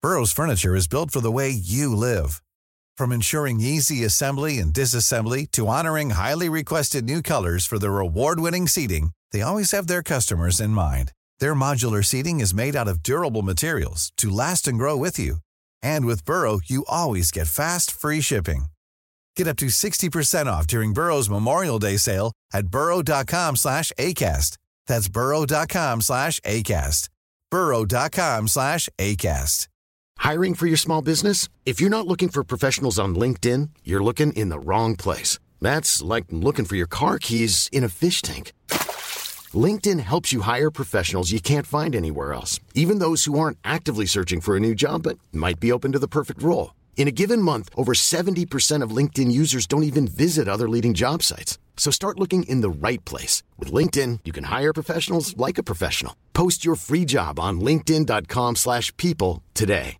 Burrow's furniture is built for the way you live. From ensuring easy assembly and disassembly to honoring highly requested new colors for their award-winning seating, they always have their customers in mind. Their modular seating is made out of durable materials to last and grow with you. And with Burrow, you always get fast, free shipping. Get up to 60% off during Burrow's Memorial Day sale at burrow.com/ACAST. That's burrow.com/ACAST. burrow.com/ACAST. Hiring for your small business? If you're not looking for professionals on LinkedIn, you're looking in the wrong place. That's like looking for your car keys in a fish tank. LinkedIn helps you hire professionals you can't find anywhere else, even those who aren't actively searching for a new job but might be open to the perfect role. In a given month, over 70% of LinkedIn users don't even visit other leading job sites. So start looking in the right place. With LinkedIn, you can hire professionals like a professional. Post your free job on linkedin.com/people today.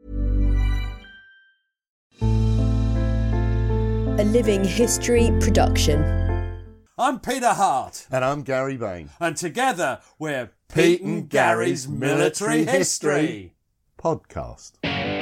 A Living History production. I'm Peter Hart. And I'm Gary Bain. And together we're Pete and Gary's Military History Podcast.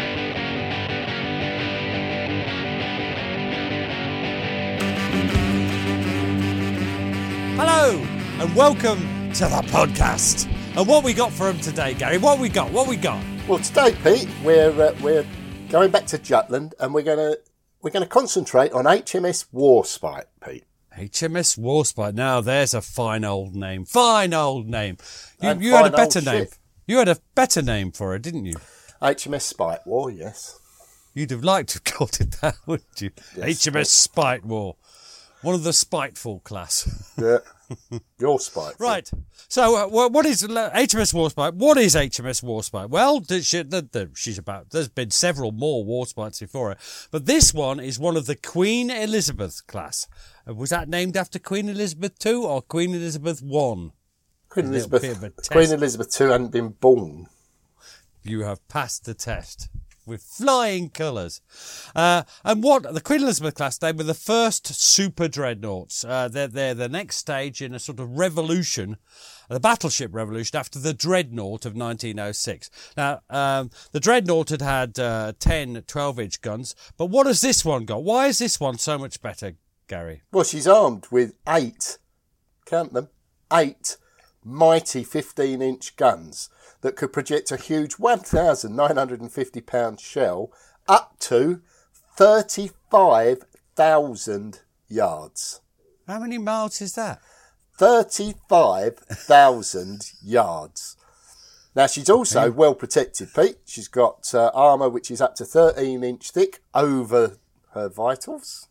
Hello and welcome to the podcast. And what we got for him today, Gary? What we got? Well, today, Pete, we're going back to Jutland, and we're going to concentrate on HMS Warspite, Pete. HMS Warspite. Now, there's a fine old name. Fine old name. You fine had a better old name. ship. You had a better name for it, didn't you? HMS Spite War, yes. You'd have liked to have called it that, wouldn't you? Yes. HMS Spite War. One of the spiteful class. Yeah. Your Spite. Right. So, what is HMS Warspite? What is HMS Warspite? Well, there's been several more Warspites before it, but this one is one of the Queen Elizabeth class. Was that named after Queen Elizabeth II or Queen Elizabeth I? Queen Elizabeth II hadn't been born. You have passed the test with flying colours. And what the Queen Elizabeth class, they were the first super dreadnoughts. They're the next stage in a sort of revolution, the battleship revolution after the dreadnought of 1906. Now, the dreadnought had 10 12-inch guns, but what has this one got? Why is this one so much better, Gary? Well, she's armed with 8, count them, 8 mighty 15-inch guns that could project a huge 1,950-pound shell up to 35,000 yards. How many miles is that? 35,000 yards. Now, she's also well protected, Pete. She's got armour which is up to 13-inch thick over her vitals.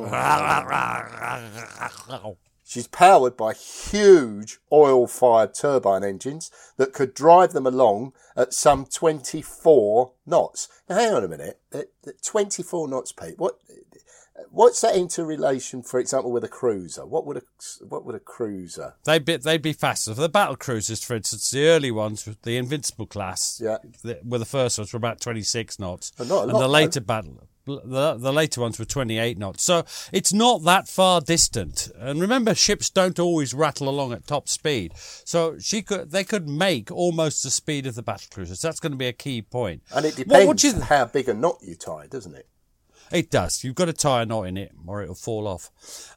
She's powered by huge oil-fired turbine engines that could drive them along at some 24 knots. Now, hang on a minute. 24 knots, Pete. What's that interrelation, for example, with a cruiser? What would a cruiser? They'd be faster. For the battle cruisers, for instance, the early ones, the Invincible class, were the first ones were about 26 knots, but not a lot, and the later the later ones were 28 knots. So it's not that far distant. And remember, ships don't always rattle along at top speed. So they could make almost the speed of the battle cruisers. That's going to be a key point. And it depends how big a knot you tie, doesn't it? It does. You've got to tie a knot in it, or it'll fall off.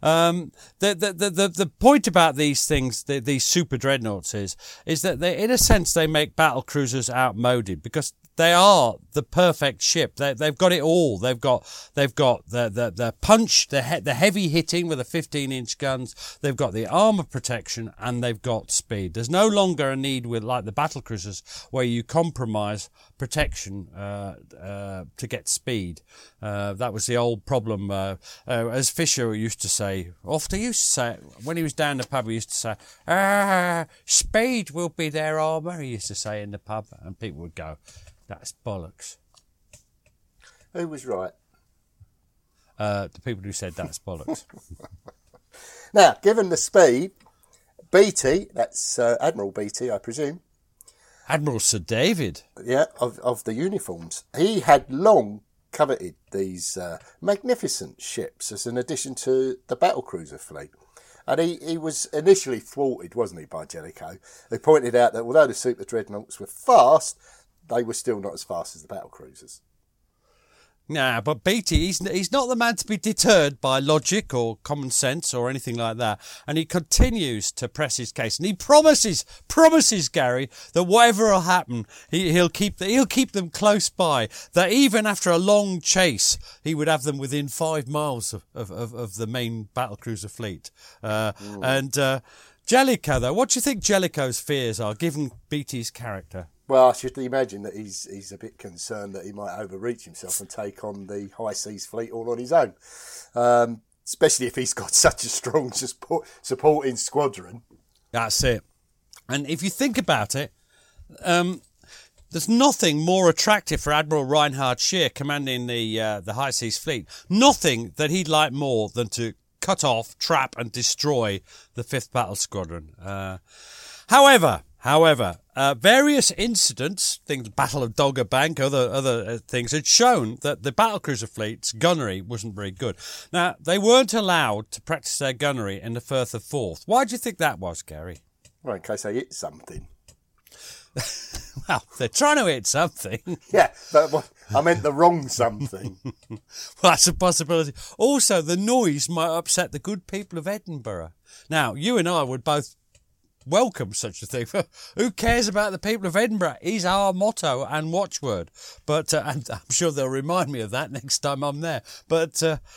The point about these things, these super dreadnoughts, is that they, in a sense, they make battle cruisers outmoded because they are the perfect ship. They've got it all. They've got the punch, the heavy hitting with the 15-inch guns. They've got the armour protection, and they've got speed. There's no longer a need with like the battle cruisers where you compromise protection to get speed. That was the old problem. As Fisher used to say, when he was down the pub, he used to say, speed will be their armour, he used to say in the pub, and people would go, that's bollocks. Who was right? The people who said that's bollocks. Now, given the speed, Beatty, that's Admiral Beatty, I presume. Admiral Sir David. Yeah, of the uniforms. He had long coveted these magnificent ships as an addition to the battlecruiser fleet. And he was initially thwarted, wasn't he, by Jellicoe, who pointed out that although the super dreadnoughts were fast, they were still not as fast as the battle cruisers. Nah, but Beatty, he's not the man to be deterred by logic or common sense or anything like that. And he continues to press his case. And he promises Gary, that whatever will happen, he'll keep them close by. That even after a long chase, he would have them within 5 miles of the main battlecruiser fleet. And Jellicoe, though, what do you think Jellicoe's fears are, given Beatty's character? Well, I should imagine that he's a bit concerned that he might overreach himself and take on the High Seas fleet all on his own, especially if he's got such a strong supporting squadron. That's it. And if you think about it, there's nothing more attractive for Admiral Reinhard Scheer commanding the High Seas fleet. Nothing that he'd like more than to cut off, trap and destroy the 5th Battle Squadron. However, various incidents, things, Battle of Dogger Bank, other things, had shown that the battlecruiser fleet's gunnery wasn't very good. Now, they weren't allowed to practice their gunnery in the Firth of Forth. Why do you think that was, Gary? Well, in case they hit something. Well, they're trying to hit something. Yeah, but I meant the wrong something. Well, that's a possibility. Also, the noise might upset the good people of Edinburgh. Now, you and I would both welcome such a thing. Who cares about the people of Edinburgh is our motto and watchword. But and I'm sure they'll remind me of that next time I'm there. But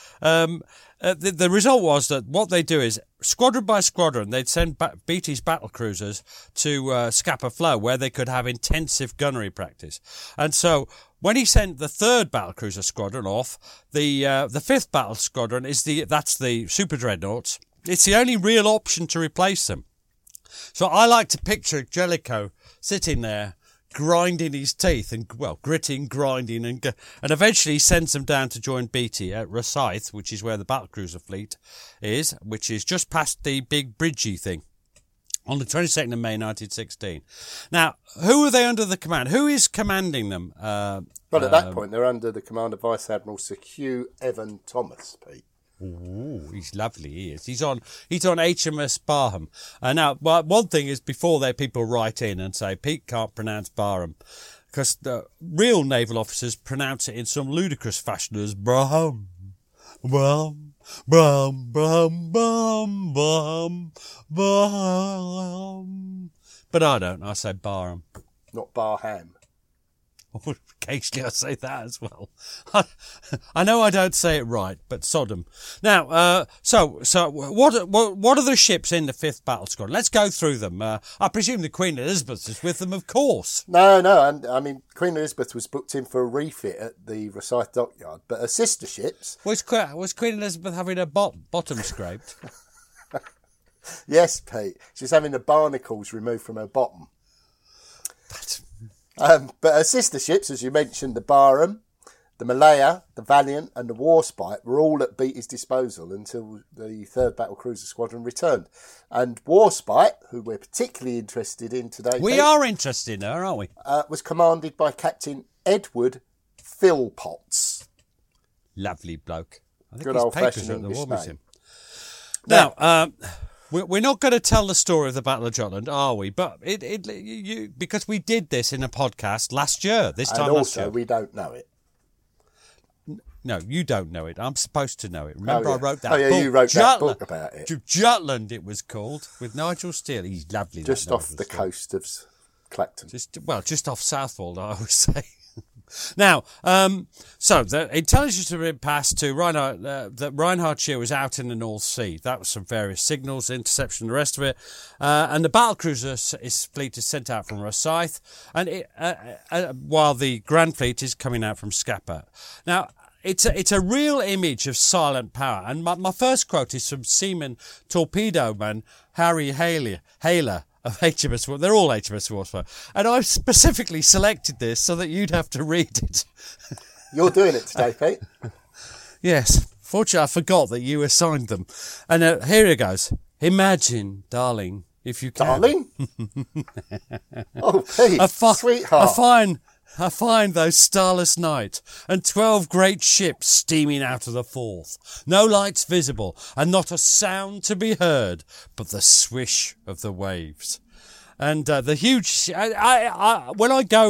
the result was that what they do is, squadron by squadron, they'd send Beatty's battlecruisers to Scapa Flow, where they could have intensive gunnery practice. And so when he sent the 3rd battlecruiser squadron off, the 5th battle squadron that's the super dreadnoughts. It's the only real option to replace them. So I like to picture Jellicoe sitting there, grinding his teeth and, well, gritting, grinding, and eventually he sends them down to join Beatty at Rosyth, which is where the battlecruiser fleet is, which is just past the big bridgey thing, on the 22nd of May 1916. Now, who are they under the command? Who is commanding them? Well, at that point, they're under the command of Vice Admiral Sir Hugh Evan Thomas, Pete. Ooh, he's lovely, he is. He's on HMS Barham. Now, well, one thing is, before people write in and say, Pete can't pronounce Barham, because the real naval officers pronounce it in some ludicrous fashion as Barham. Barham, Barham, Barham, Barham, Barham, Barham. But I don't, I say Barham. Not Barham. Occasionally I say that as well. I know I don't say it right, but Sodom. Now, so what are the ships in the 5th Battle Squadron? Let's go through them. I presume the Queen Elizabeth is with them, of course. No, and I mean, Queen Elizabeth was booked in for a refit at the Rosyth Dockyard, but her sister ships... Was Queen Elizabeth having her bottom scraped? Yes, Pete. She's having the barnacles removed from her bottom. But her sister ships, as you mentioned, the Barham, the Malaya, the Valiant and the Warspite were all at Beatty's disposal until the 3rd Battlecruiser Squadron returned. And Warspite, who we're particularly interested in today... We are interested in her, aren't we? Was commanded by Captain Edward Philpotts. Lovely bloke. I think good old-fashioned English name. Now, we're not going to tell the story of the Battle of Jutland, are we? But because we did this in a podcast last year, last year. And also, we don't know it. No, you don't know it. I'm supposed to know it. Remember, I wrote that book. Oh, yeah, you wrote that book about it. Jutland, it was called, with Nigel Steele. He's lovely. Just off the coast of Clacton. Just off Southwold, I would say. Now, so the intelligence had been passed to Reinhard, that Reinhard Scheer was out in the North Sea. That was some various signals, interception, the rest of it. And the battlecruiser fleet is sent out from Rosyth, and while the Grand Fleet is coming out from Scapa. Now, it's a real image of silent power. And my first quote is from Seaman Torpedo Man Harry Haler of HMS Warspite. They're all HMS Warspite. And I've specifically selected this so that you'd have to read it. You're doing it today, Pete. Yes. Fortunately, I forgot that you assigned them. And here it goes. Imagine, darling, if you can. Darling? Oh, Pete, sweetheart. I find those starless night, and 12 great ships steaming out of the Forth. No lights visible, and not a sound to be heard, but the swish of the waves. And the huge... when I go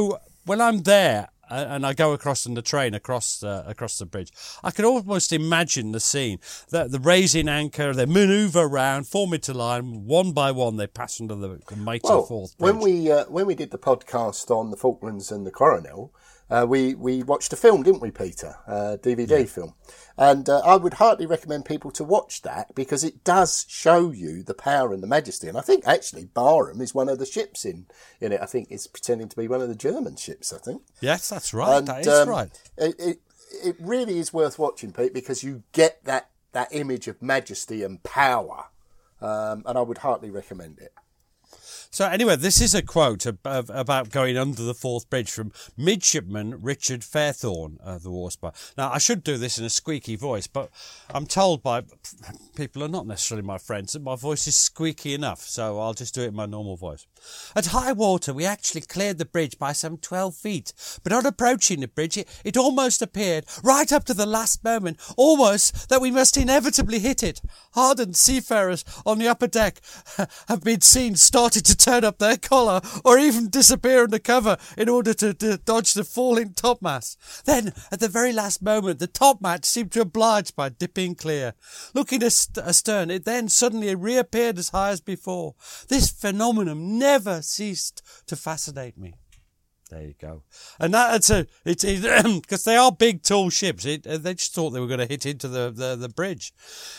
when I'm there and I go across on the train across the bridge, I can almost imagine the scene. The raising anchor, they manoeuvre round, form into line, one by one they pass under the mighty Forth Bridge. When we did the podcast on the Falklands and the Coronel, we watched a film, didn't we, Peter? DVD film. And I would heartily recommend people to watch that because it does show you the power and the majesty. And I think actually Barham is one of the ships in it. I think it's pretending to be one of the German ships, I think. Yes, that's right. And, that is right. It really is worth watching, Pete, because you get that image of majesty and power. And I would heartily recommend it. So anyway, this is a quote about going under the Forth Bridge from Midshipman Richard Fairthorne of the Warspite. Now, I should do this in a squeaky voice, but I'm told by people who are not necessarily my friends that my voice is squeaky enough, so I'll just do it in my normal voice. At high water, we actually cleared the bridge by some 12 feet, but on approaching the bridge, it almost appeared, right up to the last moment, almost that we must inevitably hit it. Hardened seafarers on the upper deck have been seen started to turn up their collar or even disappear under cover in order to dodge the falling topmast. Then, at the very last moment, the topmast seemed to oblige by dipping clear. Looking astern, it then suddenly reappeared as high as before. This phenomenon never ceased to fascinate me. There you go. And that's because they are big, tall ships. They just thought they were going to hit into the bridge.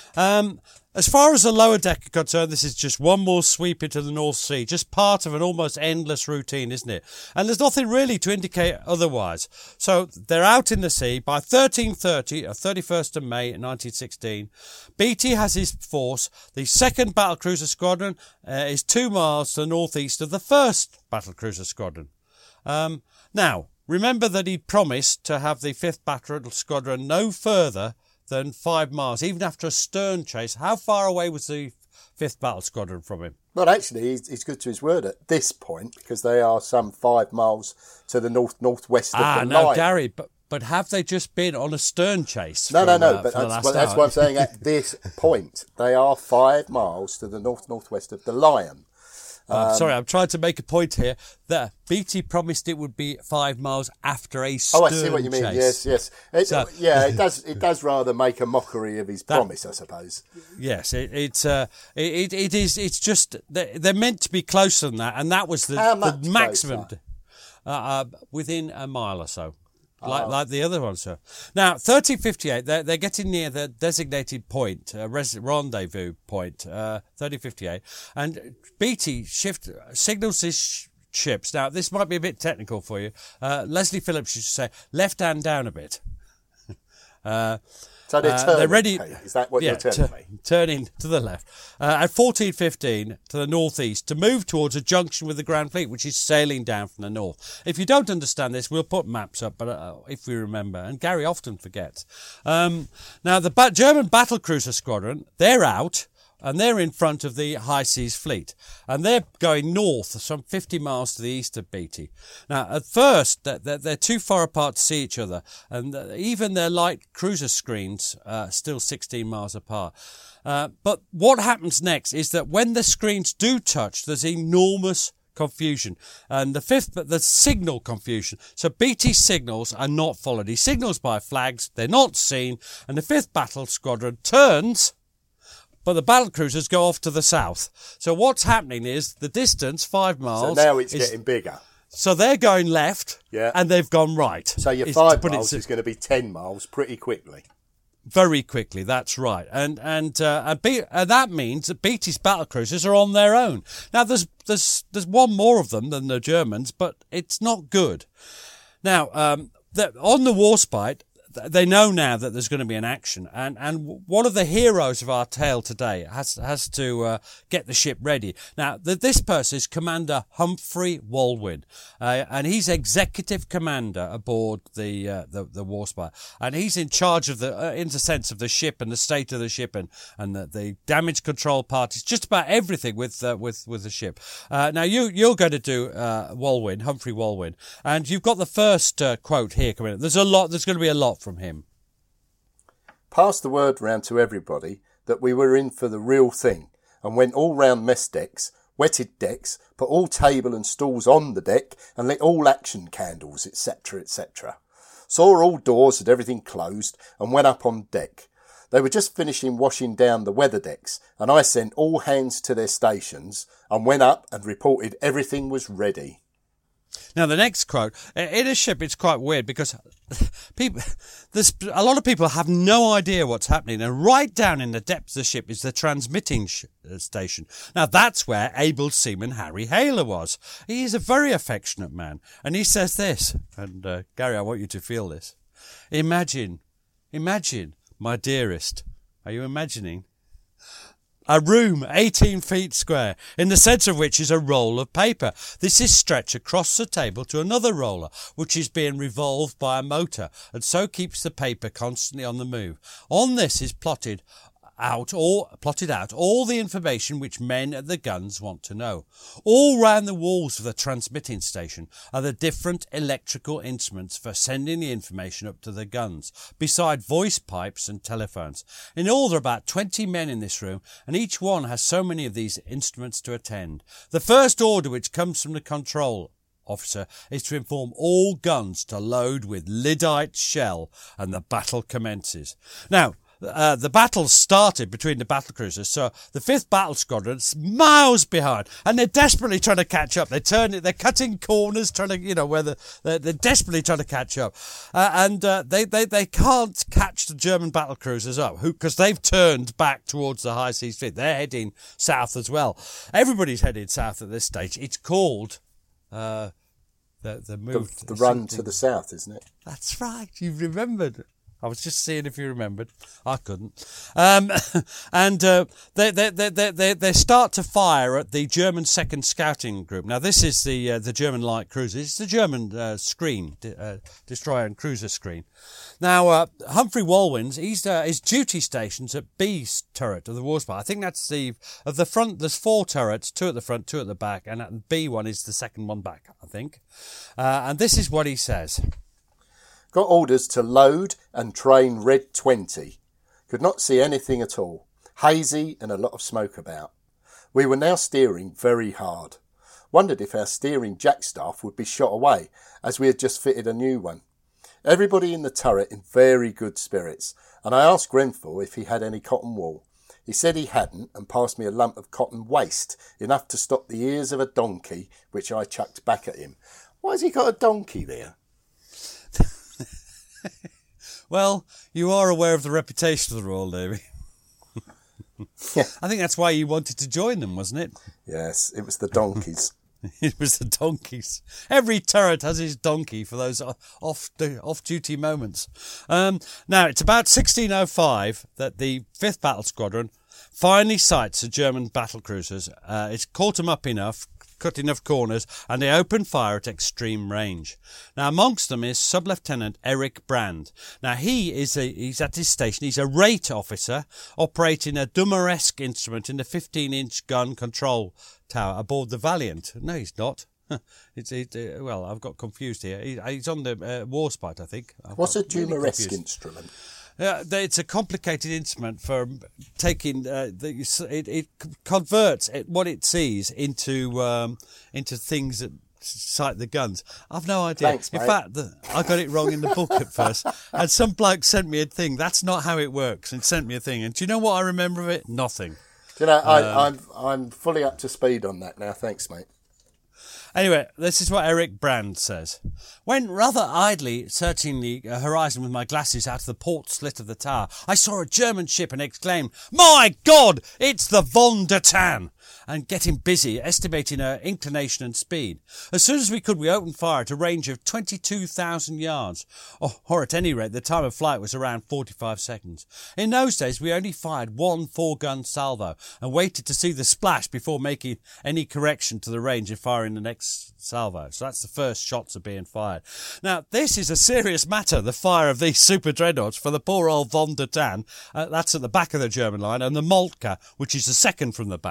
As far as the lower deck is concerned, this is just one more sweep into the North Sea, just part of an almost endless routine, isn't it? And there's nothing really to indicate otherwise. So they're out in the sea by 1330, 31st of May 1916. Beatty has his force. The 2nd Battlecruiser Squadron is 2 miles to the northeast of the 1st Battlecruiser Squadron. Now, remember that he promised to have the 5th Battle Squadron no further than 5 miles, even after a stern chase. How far away was the 5th Battle Squadron from him? Well, actually, he's good to his word at this point because they are some 5 miles to the northwest of the line. No, Gary, but have they just been on a stern chase? No, but that's what I'm saying. At this point, they are 5 miles to the northwest of the Lion. Sorry, I'm trying to make a point here that Beatty promised it would be 5 miles after a stern chase. Oh, I see what you mean. Chase. Yes. It does rather make a mockery of his promise, I suppose. Yes, it is. It's just they're meant to be closer than that, and that was the maximum within a mile or so. Like the other ones, sir. Now, 1358, they're getting near the designated point, rendezvous point, 1358, and Beatty signals his ships. Now, this might be a bit technical for you. Leslie Phillips used to say, left hand down a bit. So they're ready. Is that what you're telling me? Turning to the left. At 14:15 to the northeast to move towards a junction with the Grand Fleet, which is sailing down from the north. If you don't understand this, we'll put maps up, but if we remember, and Gary often forgets. Now, the German Battlecruiser Squadron, they're out. And they're in front of the High Seas Fleet. And they're going north, some 50 miles to the east of Beatty. Now, at first, they're too far apart to see each other. And even their light cruiser screens are still 16 miles apart. But what happens next is that when the screens do touch, there's enormous confusion. And the signal confusion. So Beatty's signals are not followed. He signals by flags. They're not seen. And the 5th Battle Squadron turns, but the battlecruisers go off to the south. So what's happening is the distance, 5 miles. So now it's getting bigger. So they're going left, and they've gone right. So your 5 miles is going to be 10 miles pretty quickly. Very quickly, that's right. And that means that Beatty's battlecruisers are on their own. Now, there's one more of them than the Germans, but it's not good. Now, on the Warspite, they know now that there's going to be an action, and one of the heroes of our tale today has to get the ship ready. Now, this person is Commander Humphrey Walwyn, and he's executive commander aboard the Warspite, and he's in charge of in the sense of the ship and the state of the ship and the damage control parties, just about everything with the ship. Now, you're going to do Humphrey Walwyn, and you've got the first quote here coming up. There's going to be a lot from him. Passed the word round to everybody that we were in for the real thing, and went all round mess decks wetted decks, put all table and stools on the deck, and lit all action candles, etc., etc. Saw all doors and everything closed, and went up on deck. They were just finishing washing down the weather decks, and I sent all hands to their stations, and went up and reported everything was ready. Now, the next quote, in a ship, it's quite weird because a lot of people have no idea what's happening. And right down in the depths of the ship is the transmitting station. Now, that's where able seaman Harry Hayler was. He is a very affectionate man. And he says this, and Gary, I want you to feel this. Imagine, my dearest, are you imagining? A room 18 feet square, in the centre of which is a roll of paper. This is stretched across the table to another roller, which is being revolved by a motor, and so keeps the paper constantly on the move. On this is plotted out all the information which men at the guns want to know. All round the walls of the transmitting station are the different electrical instruments for sending the information up to the guns, beside voice pipes and telephones. In all, there are about 20 men in this room, and each one has so many of these instruments to attend. The first order, which comes from the control officer, is to inform all guns to load with lyddite shell, and the battle commences. Now, the battle started between the battle cruisers, so the 5th Battle Squadron's miles behind, and they're desperately trying to catch up. They're cutting corners, trying to, they're desperately trying to catch up, and they can't catch the German battle cruisers up, because they've turned back towards the High Seas Fleet. They're heading south as well. Everybody's heading south at this stage. It's called the move, the run to the south, isn't it? That's right. You've remembered. I was just seeing if you remembered. I couldn't. And they start to fire at the German 2nd Scouting Group. Now, this is the German light cruiser. It's the German screen, destroyer and cruiser screen. Now, Humphrey Walwyn's, his duty station's at B turret of the Warspite. I think that's of the front. There's 4 turrets, 2 at the front, 2 at the back, and B one is the second one back, I think. And this is what he says. Got orders to load and train Red 20. Could not see anything at all. Hazy and a lot of smoke about. We were now steering very hard. Wondered if our steering jackstaff would be shot away, as we had just fitted a new one. Everybody in the turret in very good spirits, and I asked Grenfell if he had any cotton wool. He said he hadn't, and passed me a lump of cotton waste, enough to stop the ears of a donkey, which I chucked back at him. Why has he got a donkey there? Well, you are aware of the reputation of the Royal Navy. Yeah. I think that's why you wanted to join them, wasn't it? Yes, it was the donkeys. It was the donkeys. Every turret has his donkey for those off-duty moments. Now, it's about 1605 that the 5th Battle Squadron finally sights the German battle cruisers. It's caught them up enough, cut enough corners, and they open fire at extreme range. Now, amongst them is Sub-Lieutenant Eric Brand. Now, he's at his station. He's a rate officer operating a Dumaresque instrument in the 15-inch gun control tower aboard the Valiant. No, he's not. Well, I've got confused here. He's on the Warspite, I think. What's a Dumaresque instrument? It's a complicated instrument for taking. It converts what it sees into things that sight the guns. I've no idea. Thanks, mate. In fact, I got it wrong in the book at first, and some bloke sent me a thing. That's not how it works, and sent me a thing. And do you know what I remember of it? Nothing. Do you know, I'm fully up to speed on that now. Thanks, mate. Anyway, this is what Eric Brand says. When rather idly searching the horizon with my glasses out of the port slit of the tower, I saw a German ship and exclaimed, "My God, it's the Von der Tann!" and getting busy, estimating her inclination and speed. As soon as we could, we opened fire at a range of 22,000 yards, or at any rate, the time of flight was around 45 seconds. In those days, we only fired 1 4-gun salvo and waited to see the splash before making any correction to the range and firing the next salvo. So that's the first shots are being fired. Now, this is a serious matter, the fire of these super dreadnoughts for the poor old Von der Tann. That's at the back of the German line, and the Moltke, which is the second from the back.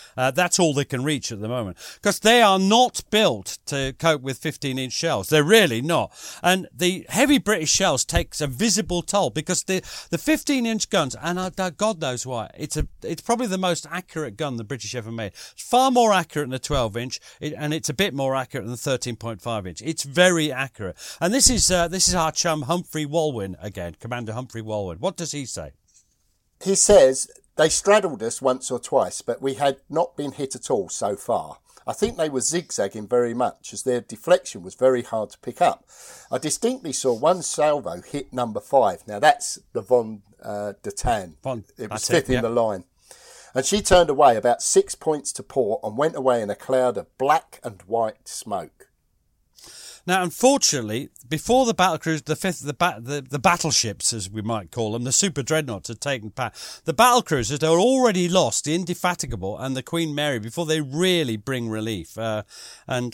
That's all they can reach at the moment, because they are not built to cope with 15-inch shells. They're really not. And the heavy British shells takes a visible toll, because the 15-inch guns, and God knows why, it's probably the most accurate gun the British ever made. It's far more accurate than the 12-inch, and it's a bit more accurate than the 13.5-inch. It's very accurate. And this is our chum Humphrey Walwyn again, Commander Humphrey Walwyn. What does he say? He says, they straddled us once or twice, but we had not been hit at all so far. I think they were zigzagging very much, as their deflection was very hard to pick up. I distinctly saw one salvo hit number 5. Now, that's the Von de Tan. It was fifth in the line. And she turned away about 6 points to port and went away in a cloud of black and white smoke. Now, unfortunately, before the battlecruisers, the battleships, as we might call them, the super dreadnoughts had taken part, the battlecruisers had already lost the Indefatigable and the Queen Mary before they really bring relief. And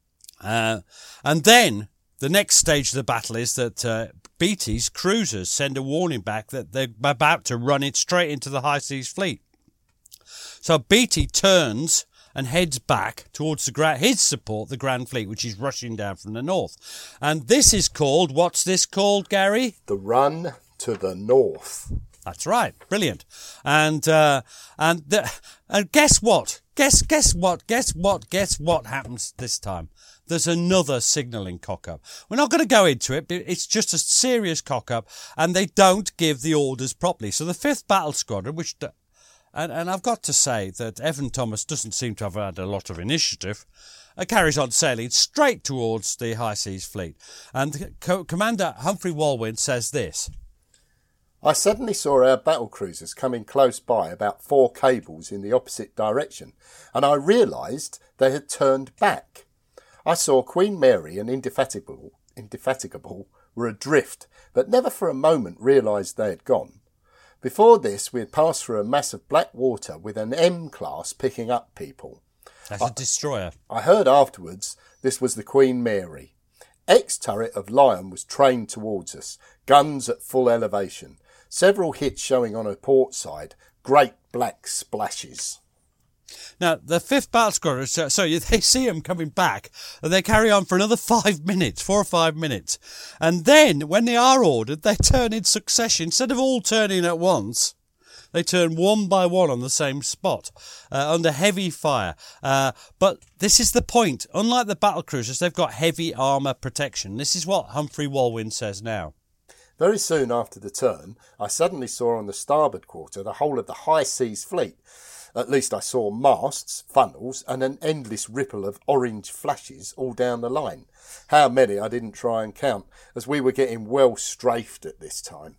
then the next stage of the battle is that Beatty's cruisers send a warning back that they're about to run it straight into the High Seas Fleet. So Beatty turns and heads back towards his support, the Grand Fleet, which is rushing down from the north. And this is called, what's this called, Gary? The Run to the North. That's right, brilliant. And guess what? Guess what happens this time? There's another signalling cock-up. We're not going to go into it, but it's just a serious cock-up, and they don't give the orders properly. So the 5th Battle Squadron, which... And I've got to say that Evan Thomas doesn't seem to have had a lot of initiative, carries on sailing straight towards the High Seas Fleet. And Commander Humphrey Walwyn says this. I suddenly saw our battle cruisers coming close by about 4 cables in the opposite direction, and I realised they had turned back. I saw Queen Mary and Indefatigable were adrift, but never for a moment realised they had gone. Before this, we had passed through a mass of black water with an M-class picking up people. That's a destroyer. I heard afterwards this was the Queen Mary. X-turret of Lion was trained towards us, guns at full elevation. Several hits showing on her port side, great black splashes. Now, the 5th Battle Squadron, so they see them coming back, and they carry on for another 5 minutes, 4 or 5 minutes. And then, when they are ordered, they turn in succession. Instead of all turning at once, they turn one by one on the same spot, under heavy fire. But this is the point. Unlike the battlecruisers, they've got heavy armour protection. This is what Humphrey Walwyn says now. Very soon after the turn, I suddenly saw on the starboard quarter the whole of the High Seas Fleet. At least I saw masts, funnels, and an endless ripple of orange flashes all down the line. How many I didn't try and count, as we were getting well strafed at this time.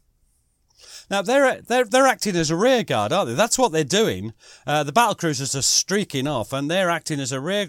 Now, they're acting as a rear guard, aren't they? That's what they're doing. The battlecruisers are streaking off, and they're acting as a rear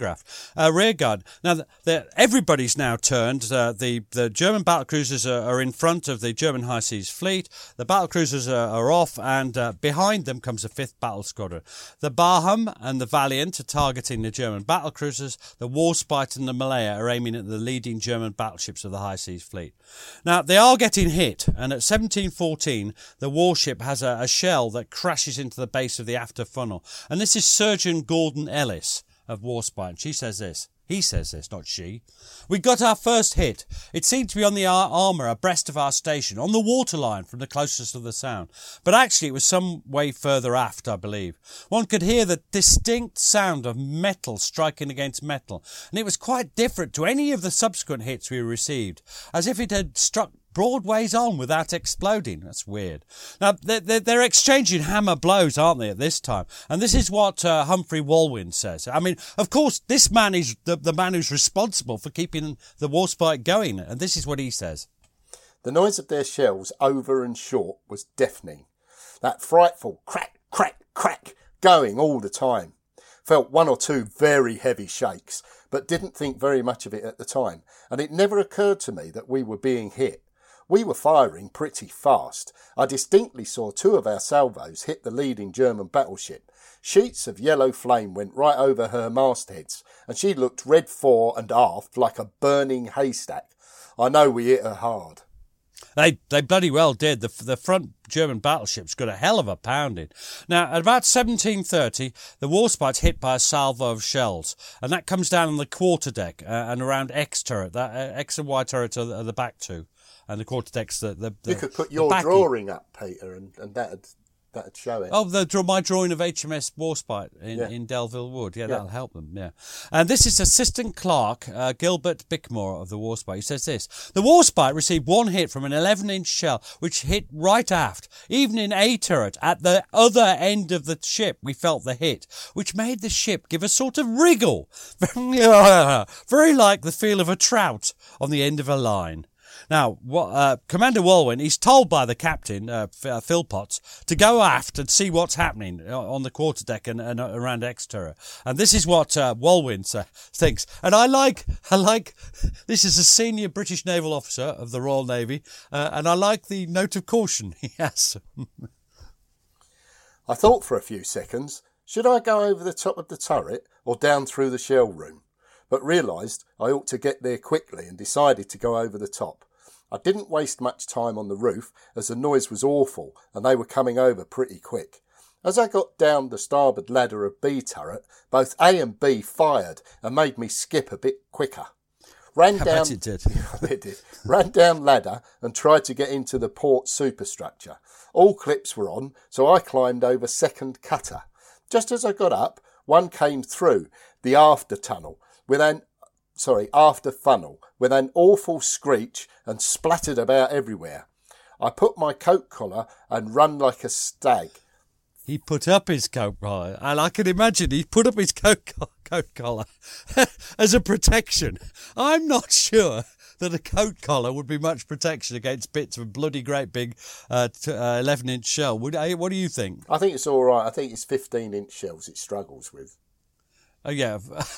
guard. Now, everybody's now turned. The German battlecruisers are in front of the German High Seas Fleet. The battlecruisers are off, and behind them comes the 5th Battle Squadron. The Baham and the Valiant are targeting the German battlecruisers. The Warspite and the Malaya are aiming at the leading German battleships of the High Seas Fleet. Now, they are getting hit, and at 17:14, the warship has a shell that crashes into the base of the after funnel. And this is Surgeon Gordon Ellis of Warspite. She says this. He says this, not she. We got our first hit. It seemed to be on the armour abreast of our station, on the waterline from the closest of the sound. But actually it was some way further aft, I believe. One could hear the distinct sound of metal striking against metal, and it was quite different to any of the subsequent hits we received, as if it had struck broadways on without exploding. That's weird. Now, they're exchanging hammer blows, aren't they, at this time? And this is what Humphrey Walwyn says. I mean, of course, this man is the man who's responsible for keeping the Warspite going, and this is what he says. The noise of their shells over and short was deafening. That frightful crack, crack, crack, going all the time. Felt 1 or 2 very heavy shakes, but didn't think very much of it at the time, and it never occurred to me that we were being hit. We were firing pretty fast. I distinctly saw 2 of our salvos hit the leading German battleship. Sheets of yellow flame went right over her mastheads, and she looked red fore and aft like a burning haystack. I know we hit her hard. They bloody well did. The front German battleships got a hell of a pounding. Now, at about 1730, the Warspite's hit by a salvo of shells, and that comes down on the quarterdeck and around X turret. That X and Y turrets are the back two, and the quarterdeck's the You could put your backy. drawing up, Peter, and that'd show it. Oh, my drawing of HMS Warspite in Delville Wood. Yeah, that'll help them, yeah. And this is Assistant Clerk Gilbert Bickmore of the Warspite. He says this: the Warspite received one hit from an 11-inch shell, which hit right aft. Even in A turret, at the other end of the ship, we felt the hit, which made the ship give a sort of wriggle. Very like the feel of a trout on the end of a line. Now, Commander Walwyn, he's told by the captain, Philpotts, to go aft and see what's happening on the quarterdeck and around X turret. And this is what Walwyn thinks. And I like, this is a senior British naval officer of the Royal Navy, and I like the note of caution he has. I thought for a few seconds, should I go over the top of the turret or down through the shell room? But realised I ought to get there quickly and decided to go over the top. I didn't waste much time on the roof as the noise was awful and they were coming over pretty quick. As I got down the starboard ladder of B turret, both A and B fired and made me skip a bit quicker. Ran down ladder and tried to get into the port superstructure. All clips were on, so I climbed over second cutter. Just as I got up, one came through the after funnel with an awful screech and splattered about everywhere. I put my coat collar and run like a stag. He put up his coat collar, and I can imagine he put up his coat collar as a protection. I'm not sure that a coat collar would be much protection against bits of a bloody great big 11-inch shell. What do you think? I think it's all right. I think it's 15-inch shells it struggles with. Oh, yeah.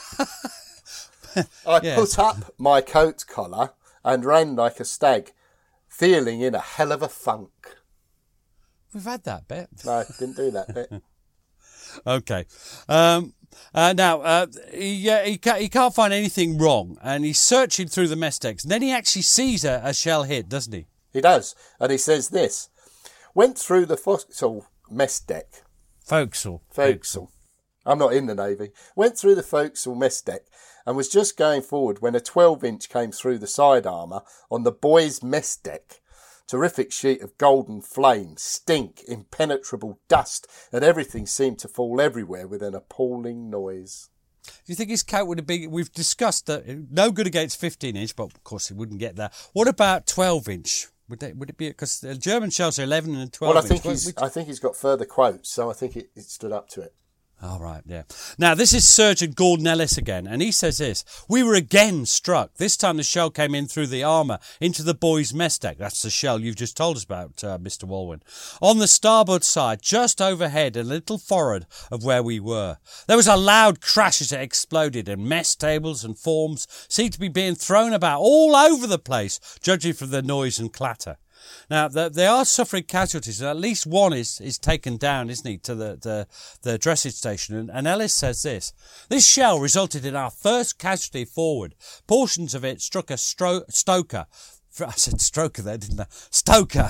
I put up my coat collar and ran like a stag, feeling in a hell of a funk. We've had that bit. No, didn't do that bit. Okay. Now, he can't find anything wrong, and he's searching through the mess decks, and then he actually sees a shell hit, doesn't he? He does, and he says this: went through the forecastle mess deck. Forecastle. I'm not in the Navy. Went through the forecastle mess deck and was just going forward when a 12-inch came through the side armour on the boys' mess deck. Terrific sheet of golden flame, stink, impenetrable dust, and everything seemed to fall everywhere with an appalling noise. Do you think his coat would have been... We've discussed that no good against 15-inch, but of course he wouldn't get that. What about 12-inch? Would it be... Because the German shells are 11 and 12 Well, inch. I think he's got further quotes, so I think it stood up to it. All right, yeah. Now, this is Surgeon Gordon Ellis again, and he says this: we were again struck. This time the shell came in through the armour into the boys' mess deck. That's the shell you've just told us about, Mr. Walwyn. On the starboard side, just overhead, a little forward of where we were. There was a loud crash as it exploded, and mess tables and forms seemed to be being thrown about all over the place, judging from the noise and clatter. Now, they are suffering casualties, and at least one is taken down, isn't he, to the dressage station. And Ellis says this: this shell resulted in our first casualty forward. Portions of it struck a stoker. I said stroker there, didn't I? Stoker.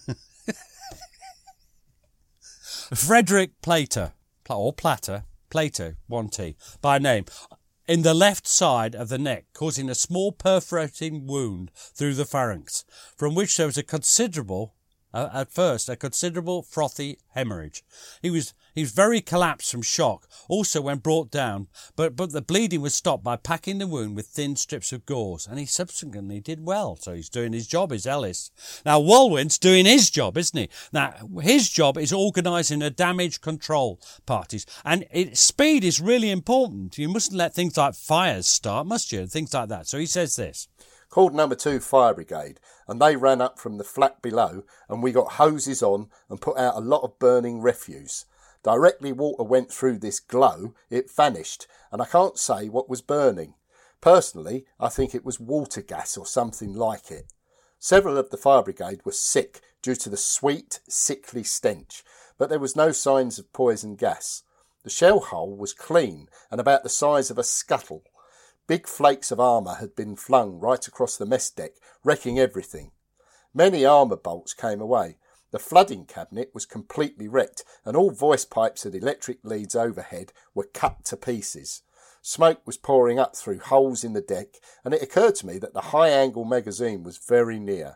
Frederick Plater, 1T, by name, in the left side of the neck, causing a small perforating wound through the pharynx, from which there was a considerable frothy hemorrhage. He was very collapsed from shock, also when brought down, but the bleeding was stopped by packing the wound with thin strips of gauze, and he subsequently did well. So he's doing his job, is Ellis. Now, Walwyn's doing his job, isn't he? Now, his job is organising the damage control parties, and speed is really important. You mustn't let things like fires start, must you? Things like that. So he says this: called number 2 fire brigade, and they ran up from the flat below, and we got hoses on and put out a lot of burning refuse. Directly water went through this glow, it vanished, and I can't say what was burning. Personally, I think it was water gas or something like it. Several of the fire brigade were sick due to the sweet, sickly stench, but there was no signs of poison gas. The shell hole was clean and about the size of a scuttle. Big flakes of armour had been flung right across the mess deck, wrecking everything. Many armour bolts came away. The flooding cabinet was completely wrecked, and all voice pipes and electric leads overhead were cut to pieces. Smoke was pouring up through holes in the deck, and it occurred to me that the high-angle magazine was very near.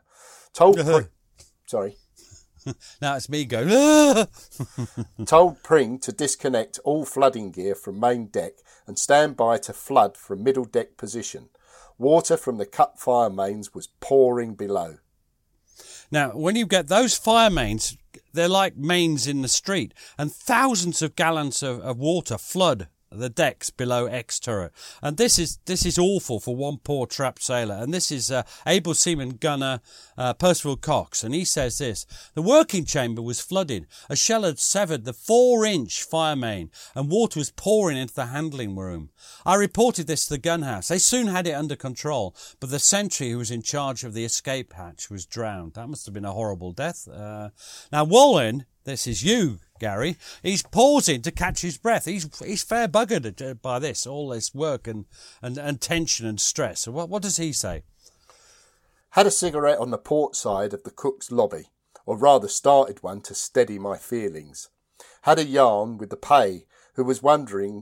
Sorry. Now it's me going, "Ah!" Told Pring to disconnect all flooding gear from main deck and stand by to flood from middle deck position. Water from the cut fire mains was pouring below. Now, when you get those fire mains, they're like mains in the street, and thousands of gallons of water flood the decks below X turret. And this is awful for one poor trapped sailor. And this is able seaman gunner Percival Cox, and he says this: the working chamber was flooded. A shell had severed the 4-inch fire main, and water was pouring into the handling room. I reported this to the gun house. They soon had it under control, but the sentry who was in charge of the escape hatch was drowned. That must have been a horrible death. Now, Wallen, this is you, Gary. He's pausing to catch his breath. He's fair buggered by this, all this work and tension and stress. So what does he say? Had a cigarette on the port side of the cook's lobby, or rather started one to steady my feelings. Had a yarn with the pay, who was wandering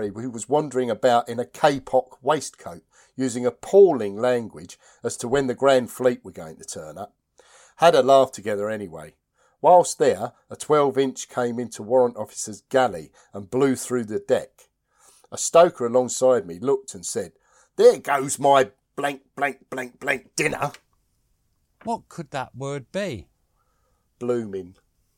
about in a K-Pock waistcoat, using appalling language as to when the Grand Fleet were going to turn up. Had a laugh together anyway. Whilst there, a 12-inch came into warrant officer's galley and blew through the deck. A stoker alongside me looked and said, "There goes my blank, blank, blank, blank dinner." What could that word be? Blooming.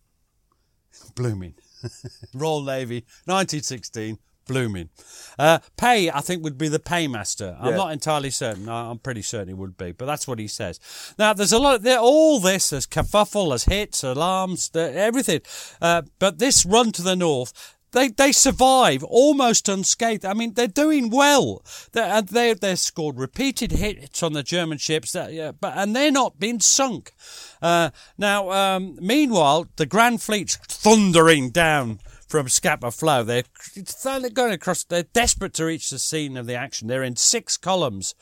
Blooming. Royal Navy, 1916. Blooming. Pay, I think, would be the paymaster. I'm not entirely certain. I'm pretty certain it would be, but that's what he says. Now, there's a lot of all this. There's kerfuffle, there's hits, alarms, everything. But this run to the north, they survive almost unscathed. I mean, they're doing well. They've scored repeated hits on the German ships, and they're not being sunk. Now, meanwhile, the Grand Fleet's thundering down from Scapa Flow. They're going across. They're desperate to reach the scene of the action. They're in 6 columns,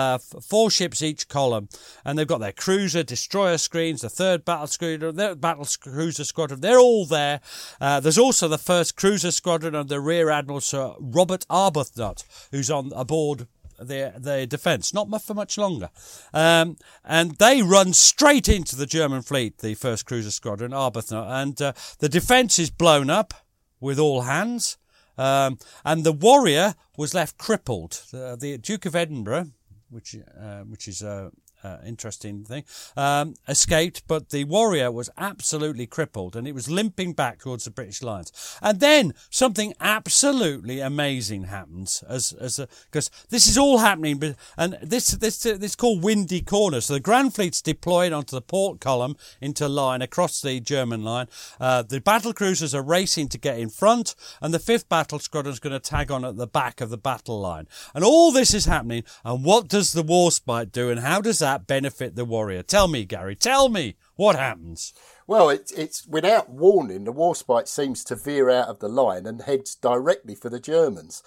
4 ships each column, and they've got their cruiser, destroyer screens, the 3rd battle cruiser squadron. They're all there. There's also the 1st cruiser squadron under Rear Admiral Sir Robert Arbuthnot, who's on aboard the defence, not for much longer. And they run straight into the German fleet, the 1st cruiser squadron, Arbuthnot, and the defence is blown up with all hands, and the Warrior was left crippled. The Duke of Edinburgh, which is interesting thing, escaped, but the Warrior was absolutely crippled, and it was limping back towards the British lines. And then something absolutely amazing happens, because this is all happening, and this called Windy Corner. So the Grand Fleet's deployed onto the port column into line across the German line. The battle cruisers are racing to get in front, and the 5th Battle Squadron is going to tag on at the back of the battle line. And all this is happening, and what does the Warspite do, and how does that benefit the Warrior? Tell me, Gary, tell me what happens. Well, it's without warning, the Warspite seems to veer out of the line and heads directly for the Germans.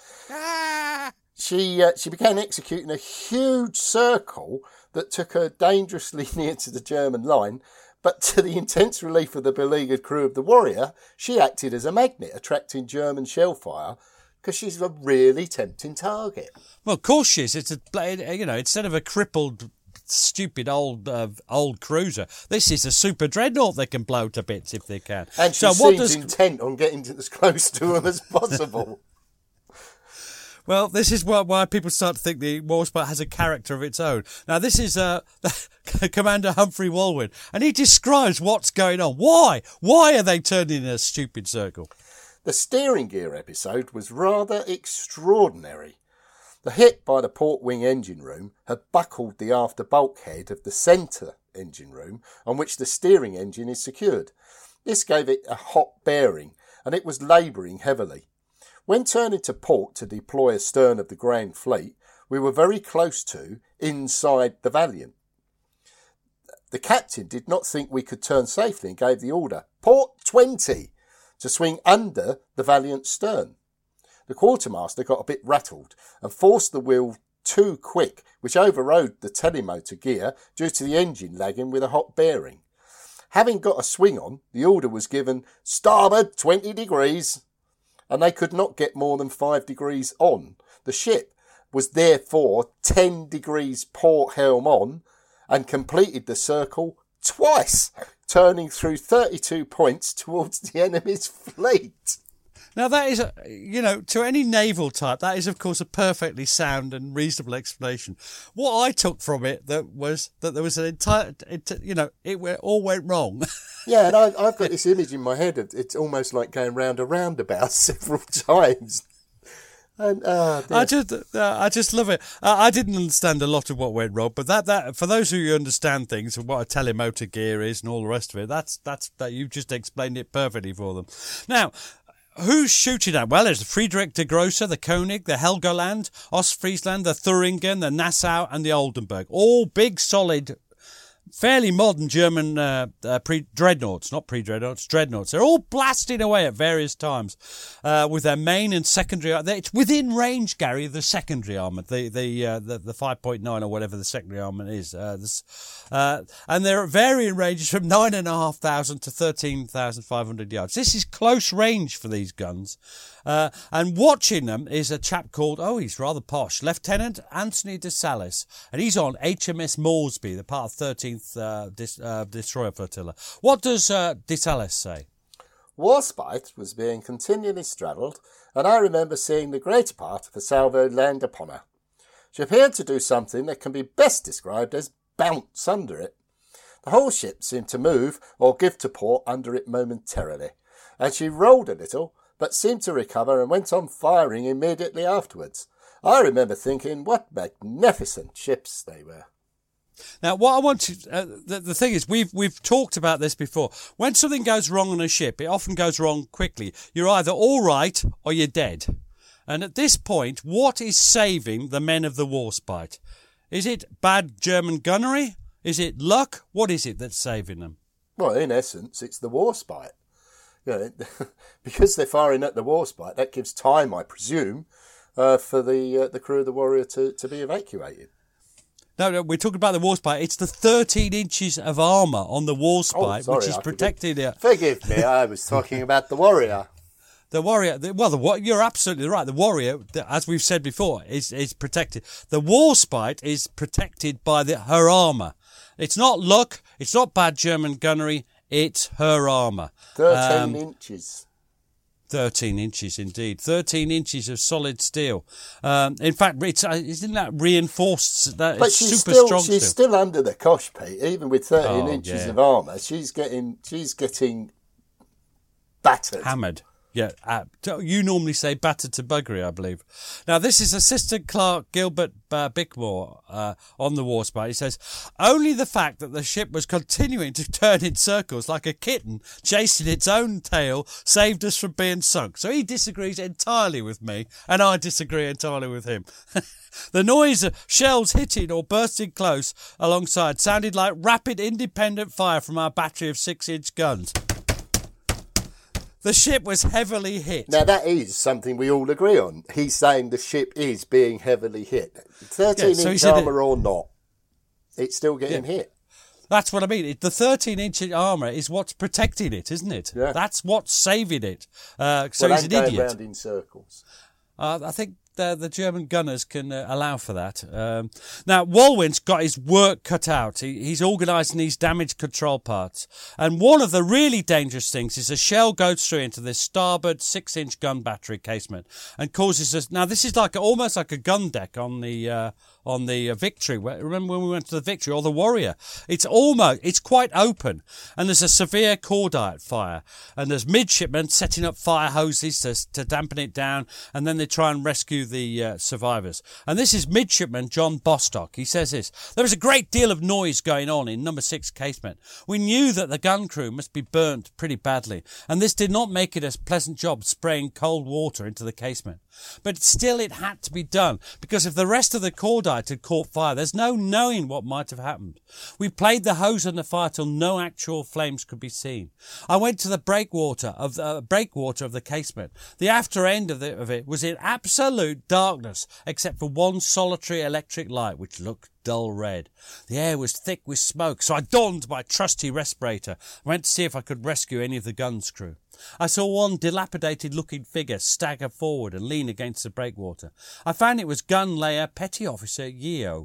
She began executing a huge circle that took her dangerously near to the German line, but to the intense relief of the beleaguered crew of the Warrior, she acted as a magnet, attracting German shell fire, because she's a really tempting target. Well, of course she is. It's instead of a crippled, stupid old cruiser, this is a super dreadnought they can blow to bits if they can. And she seems intent on getting as close to them as possible. Well, this is why people start to think the Warspite has a character of its own. Now, this is Commander Humphrey Walwyn, and he describes what's going on. Why? Why are they turning in a stupid circle? The steering gear episode was rather extraordinary. The hit by the port wing engine room had buckled the after bulkhead of the centre engine room on which the steering engine is secured. This gave it a hot bearing, and it was labouring heavily. When turning to port to deploy astern of the Grand Fleet, we were very close to inside the Valiant. The captain did not think we could turn safely and gave the order, "Port 20!" to swing under the Valiant's stern. The quartermaster got a bit rattled and forced the wheel too quick, which overrode the telemotor gear due to the engine lagging with a hot bearing. Having got a swing on, the order was given starboard 20 degrees, and they could not get more than 5 degrees on. The ship was therefore 10 degrees port helm on and completed the circle twice, turning through 32 points towards the enemy's fleet. Now, that is, to any naval type, that is, of course, a perfectly sound and reasonable explanation. What I took from it was that there was an entire, it all went wrong. Yeah, and I've got this image in my head. It's almost like going round a roundabout several times. And, I just love it. I didn't understand a lot of what went wrong, but that for those of you who understand things and what a telemotor gear is and all the rest of it, that's that you've just explained it perfectly for them. Now, who's shooting at? Well, there's the Friedrich de Grosser, the König, the Helgoland, Ostfriesland, the Thuringen, the Nassau, and the Oldenburg. All big, solid, fairly modern German dreadnoughts. Dreadnoughts. They're all blasting away at various times with their main and secondary. It's within range, Gary, of the secondary armour, the 5.9 or whatever the secondary armour is. And they're at varying ranges from 9,500 to 13,500 yards. This is close range for these guns. And watching them is a chap called, he's rather posh, Lieutenant Anthony de Salis. And he's on HMS Moresby, the part of 13th Destroyer Flotilla. What does de Salis say? Warspite was being continually straddled, and I remember seeing the greater part of the salvo land upon her. She appeared to do something that can be best described as bounce under it. The whole ship seemed to move or give to port under it momentarily, and she rolled a little, but seemed to recover and went on firing immediately afterwards. I remember thinking what magnificent ships they were. Now, what I want to, the thing is, we've talked about this before. When something goes wrong on a ship, it often goes wrong quickly. You're either all right or you're dead. And at this point, what is saving the men of the Warspite? Is it bad German gunnery? Is it luck? What is it that's saving them? Well, in essence, it's the Warspite. Because they're firing at the Warspite, that gives time, I presume, for the crew of the Warrior to be evacuated. No, we're talking about the Warspite. It's the 13 inches of armour on the Warspite, which is protected here. Forgive me, I was talking about the Warrior. The Warrior, you're absolutely right. The Warrior, as we've said before, is protected. The Warspite is protected by her armour. It's not luck. It's not bad German gunnery. It's her armour. 13 inches. 13 inches, indeed. 13 inches of solid steel. In fact, isn't that reinforced? But she's super strong she's still under the cosh, Pete. Even with 13 inches of armour, she's getting battered. Hammered. Yeah, you normally say battered to buggery, I believe. Now, this is Assistant Clerk Gilbert Bickmore on the Warspite. He says, only the fact that the ship was continuing to turn in circles like a kitten chasing its own tail saved us from being sunk. So he disagrees entirely with me, and I disagree entirely with him. The noise of shells hitting or bursting close alongside sounded like rapid independent fire from our battery of 6-inch guns. The ship was heavily hit. Now, that is something we all agree on. He's saying the ship is being heavily hit. 13-inch armour or not, it's still getting hit. That's what I mean. The 13-inch armour is what's protecting it, isn't it? Yeah. That's what's saving it. So he's an idiot. Going round in circles. I think the German gunners can allow for that. Now, Walwyn's got his work cut out. He's organising these damage control parts. And one of the really dangerous things is a shell goes through into this starboard 6-inch gun battery casement and causes us... Now, this is almost like a gun deck on the Victory. Remember when we went to the Victory or the Warrior? It's quite open, and there's a severe cordite fire, and there's midshipmen setting up fire hoses to dampen it down, and then they try and rescue the survivors. And this is midshipman John Bostock. He says this: there was a great deal of noise going on in number 6 casement. We knew that the gun crew must be burnt pretty badly, and this did not make it a pleasant job spraying cold water into the casement. But still it had to be done, because if the rest of the cordite had caught fire, there's no knowing what might have happened. We played the hose on the fire till no actual flames could be seen. I went to the breakwater of the casement. The after end of it was in absolute darkness, except for one solitary electric light, which looked dull red. The air was thick with smoke, so I donned my trusty respirator and went to see if I could rescue any of the gun's crew. I saw one dilapidated-looking figure stagger forward and lean against the breakwater. I found it was gun layer Petty Officer Yeo.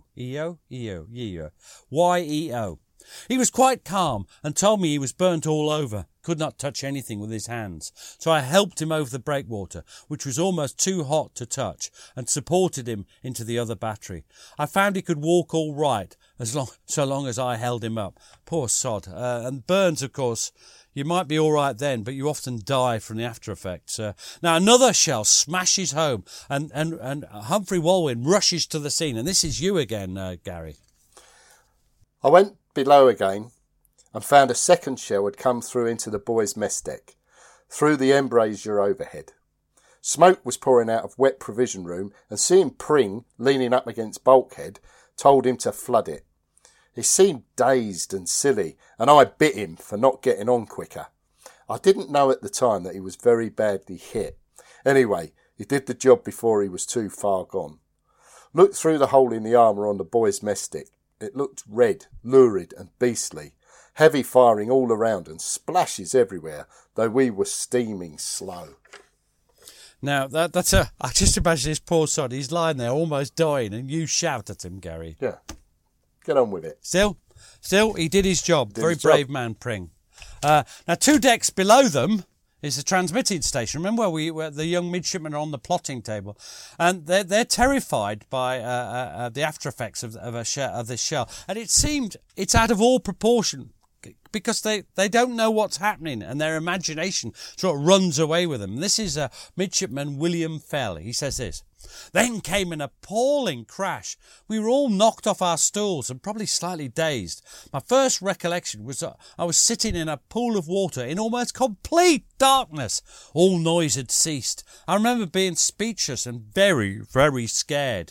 Y-E-O. He was quite calm and told me he was burnt all over, could not touch anything with his hands. So I helped him over the breakwater, which was almost too hot to touch, and supported him into the other battery. I found he could walk all right, so long as I held him up. Poor sod. And burns, of course, you might be all right then, but you often die from the after effects. Now another shell smashes home, and Humphrey Walwyn rushes to the scene. And this is you again, Gary. I went below again and found a second shell had come through into the boys' mess deck, through the embrasure overhead. Smoke was pouring out of wet provision room, and seeing Pring leaning up against bulkhead told him to flood it. He seemed dazed and silly, and I bit him for not getting on quicker. I didn't know at the time that he was very badly hit. Anyway, he did the job before he was too far gone. Looked through the hole in the armour on the boys' mess deck. It looked red, lurid and beastly. Heavy firing all around and splashes everywhere, though we were steaming slow. Now, I just imagine this poor sod. He's lying there almost dying, and you shout at him, Gary. Yeah. Get on with it. Still, he did his job. Very brave man, Pring. Now, 2 decks below them is the transmitting station. Remember where the young midshipmen are on the plotting table, and they're terrified by the after effects of this shell. And it seemed it's out of all proportion, because they don't know what's happening, and their imagination sort of runs away with them. And this is midshipman William Fell. He says this: "Then came an appalling crash. We were all knocked off our stools and probably slightly dazed. My first recollection was that I was sitting in a pool of water in almost complete darkness. All noise had ceased. I remember being speechless and very, very scared.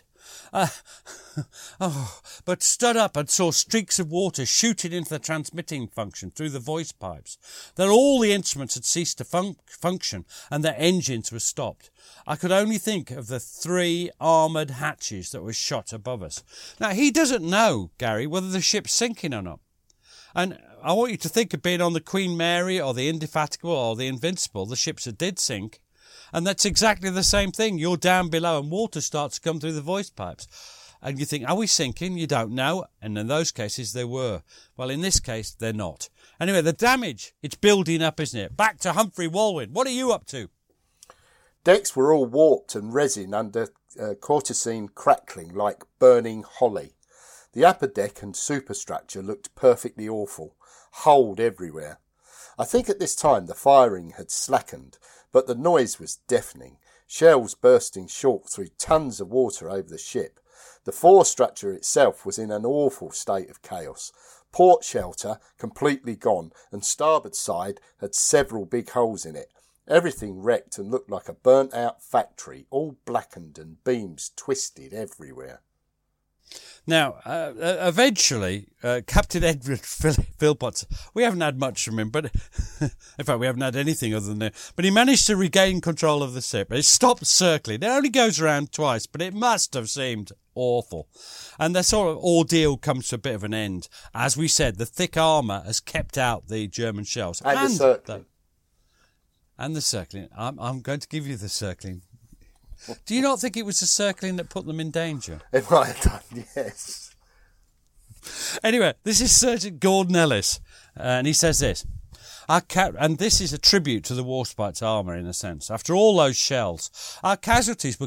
But stood up and saw streaks of water shooting into the transmitting function through the voice pipes. Then all the instruments had ceased to function and their engines were stopped. I could only think of the 3 armoured hatches that were shot above us." Now, he doesn't know, Gary, whether the ship's sinking or not. And I want you to think of being on the Queen Mary or the Indefatigable or the Invincible, the ships that did sink. And that's exactly the same thing. You're down below and water starts to come through the voice pipes. And you think, are we sinking? You don't know. And in those cases, they were. Well, in this case, they're not. Anyway, the damage, it's building up, isn't it? Back to Humphrey Walwyn. What are you up to? Decks were all warped and resin under cortisine crackling like burning holly. The upper deck and superstructure looked perfectly awful. Hold everywhere. I think at this time the firing had slackened, but the noise was deafening. Shells bursting short through tons of water over the ship. The fore structure itself was in an awful state of chaos. Port shelter completely gone, and starboard side had several big holes in it. Everything wrecked and looked like a burnt-out factory, all blackened and beams twisted everywhere. Now, eventually, Captain Edward Philpotts, we haven't had much from him, but in fact, we haven't had anything other than that. But he managed to regain control of the ship. It stopped circling. It only goes around twice, but it must have seemed awful. And the sort of ordeal comes to a bit of an end. As we said, the thick armour has kept out the German shells. And the circling. And the circling. I'm going to give you the circling. Do you not think it was the circling that put them in danger? It might have done, yes. Anyway, this is Sergeant Gordon Ellis, and he says this. And this is a tribute to the Warspite's armour, in a sense. After all those shells, our casualties were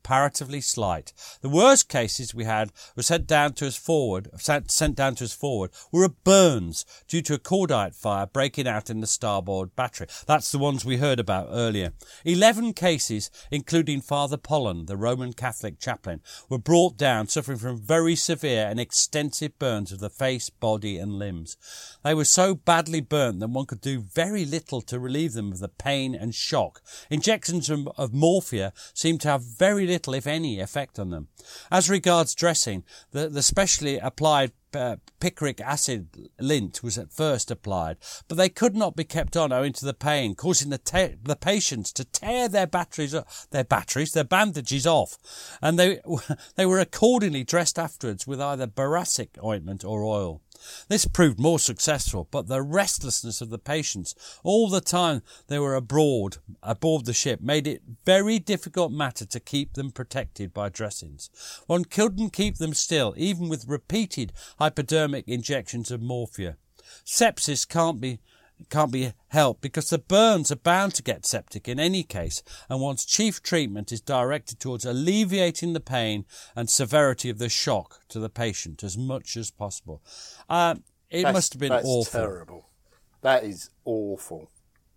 comparatively slight. The worst cases we had were sent down to us forward were of burns due to a cordite fire breaking out in the starboard battery. That's the ones we heard about earlier. 11 cases, including Father Pollen, the Roman Catholic chaplain, were brought down suffering from very severe and extensive burns of the face, body and limbs. They were so badly burnt that one could do very little to relieve them of the pain and shock. Injections of morphia seemed to have very little, if any, effect on them. As regards dressing, the specially applied picric acid lint was at first applied, but they could not be kept on owing to the pain, causing the patients to tear their bandages off, and they were accordingly dressed afterwards with either boracic ointment or oil. This proved more successful, but the restlessness of the patients all the time they were aboard the ship made it very difficult matter to keep them protected by dressings. One couldn't keep them still, even with repeated hypodermic injections of morphia. Sepsis can't be helped because the burns are bound to get septic in any case, and one's chief treatment is directed towards alleviating the pain and severity of the shock to the patient as much as possible. Must have been awful. That's terrible. That is awful.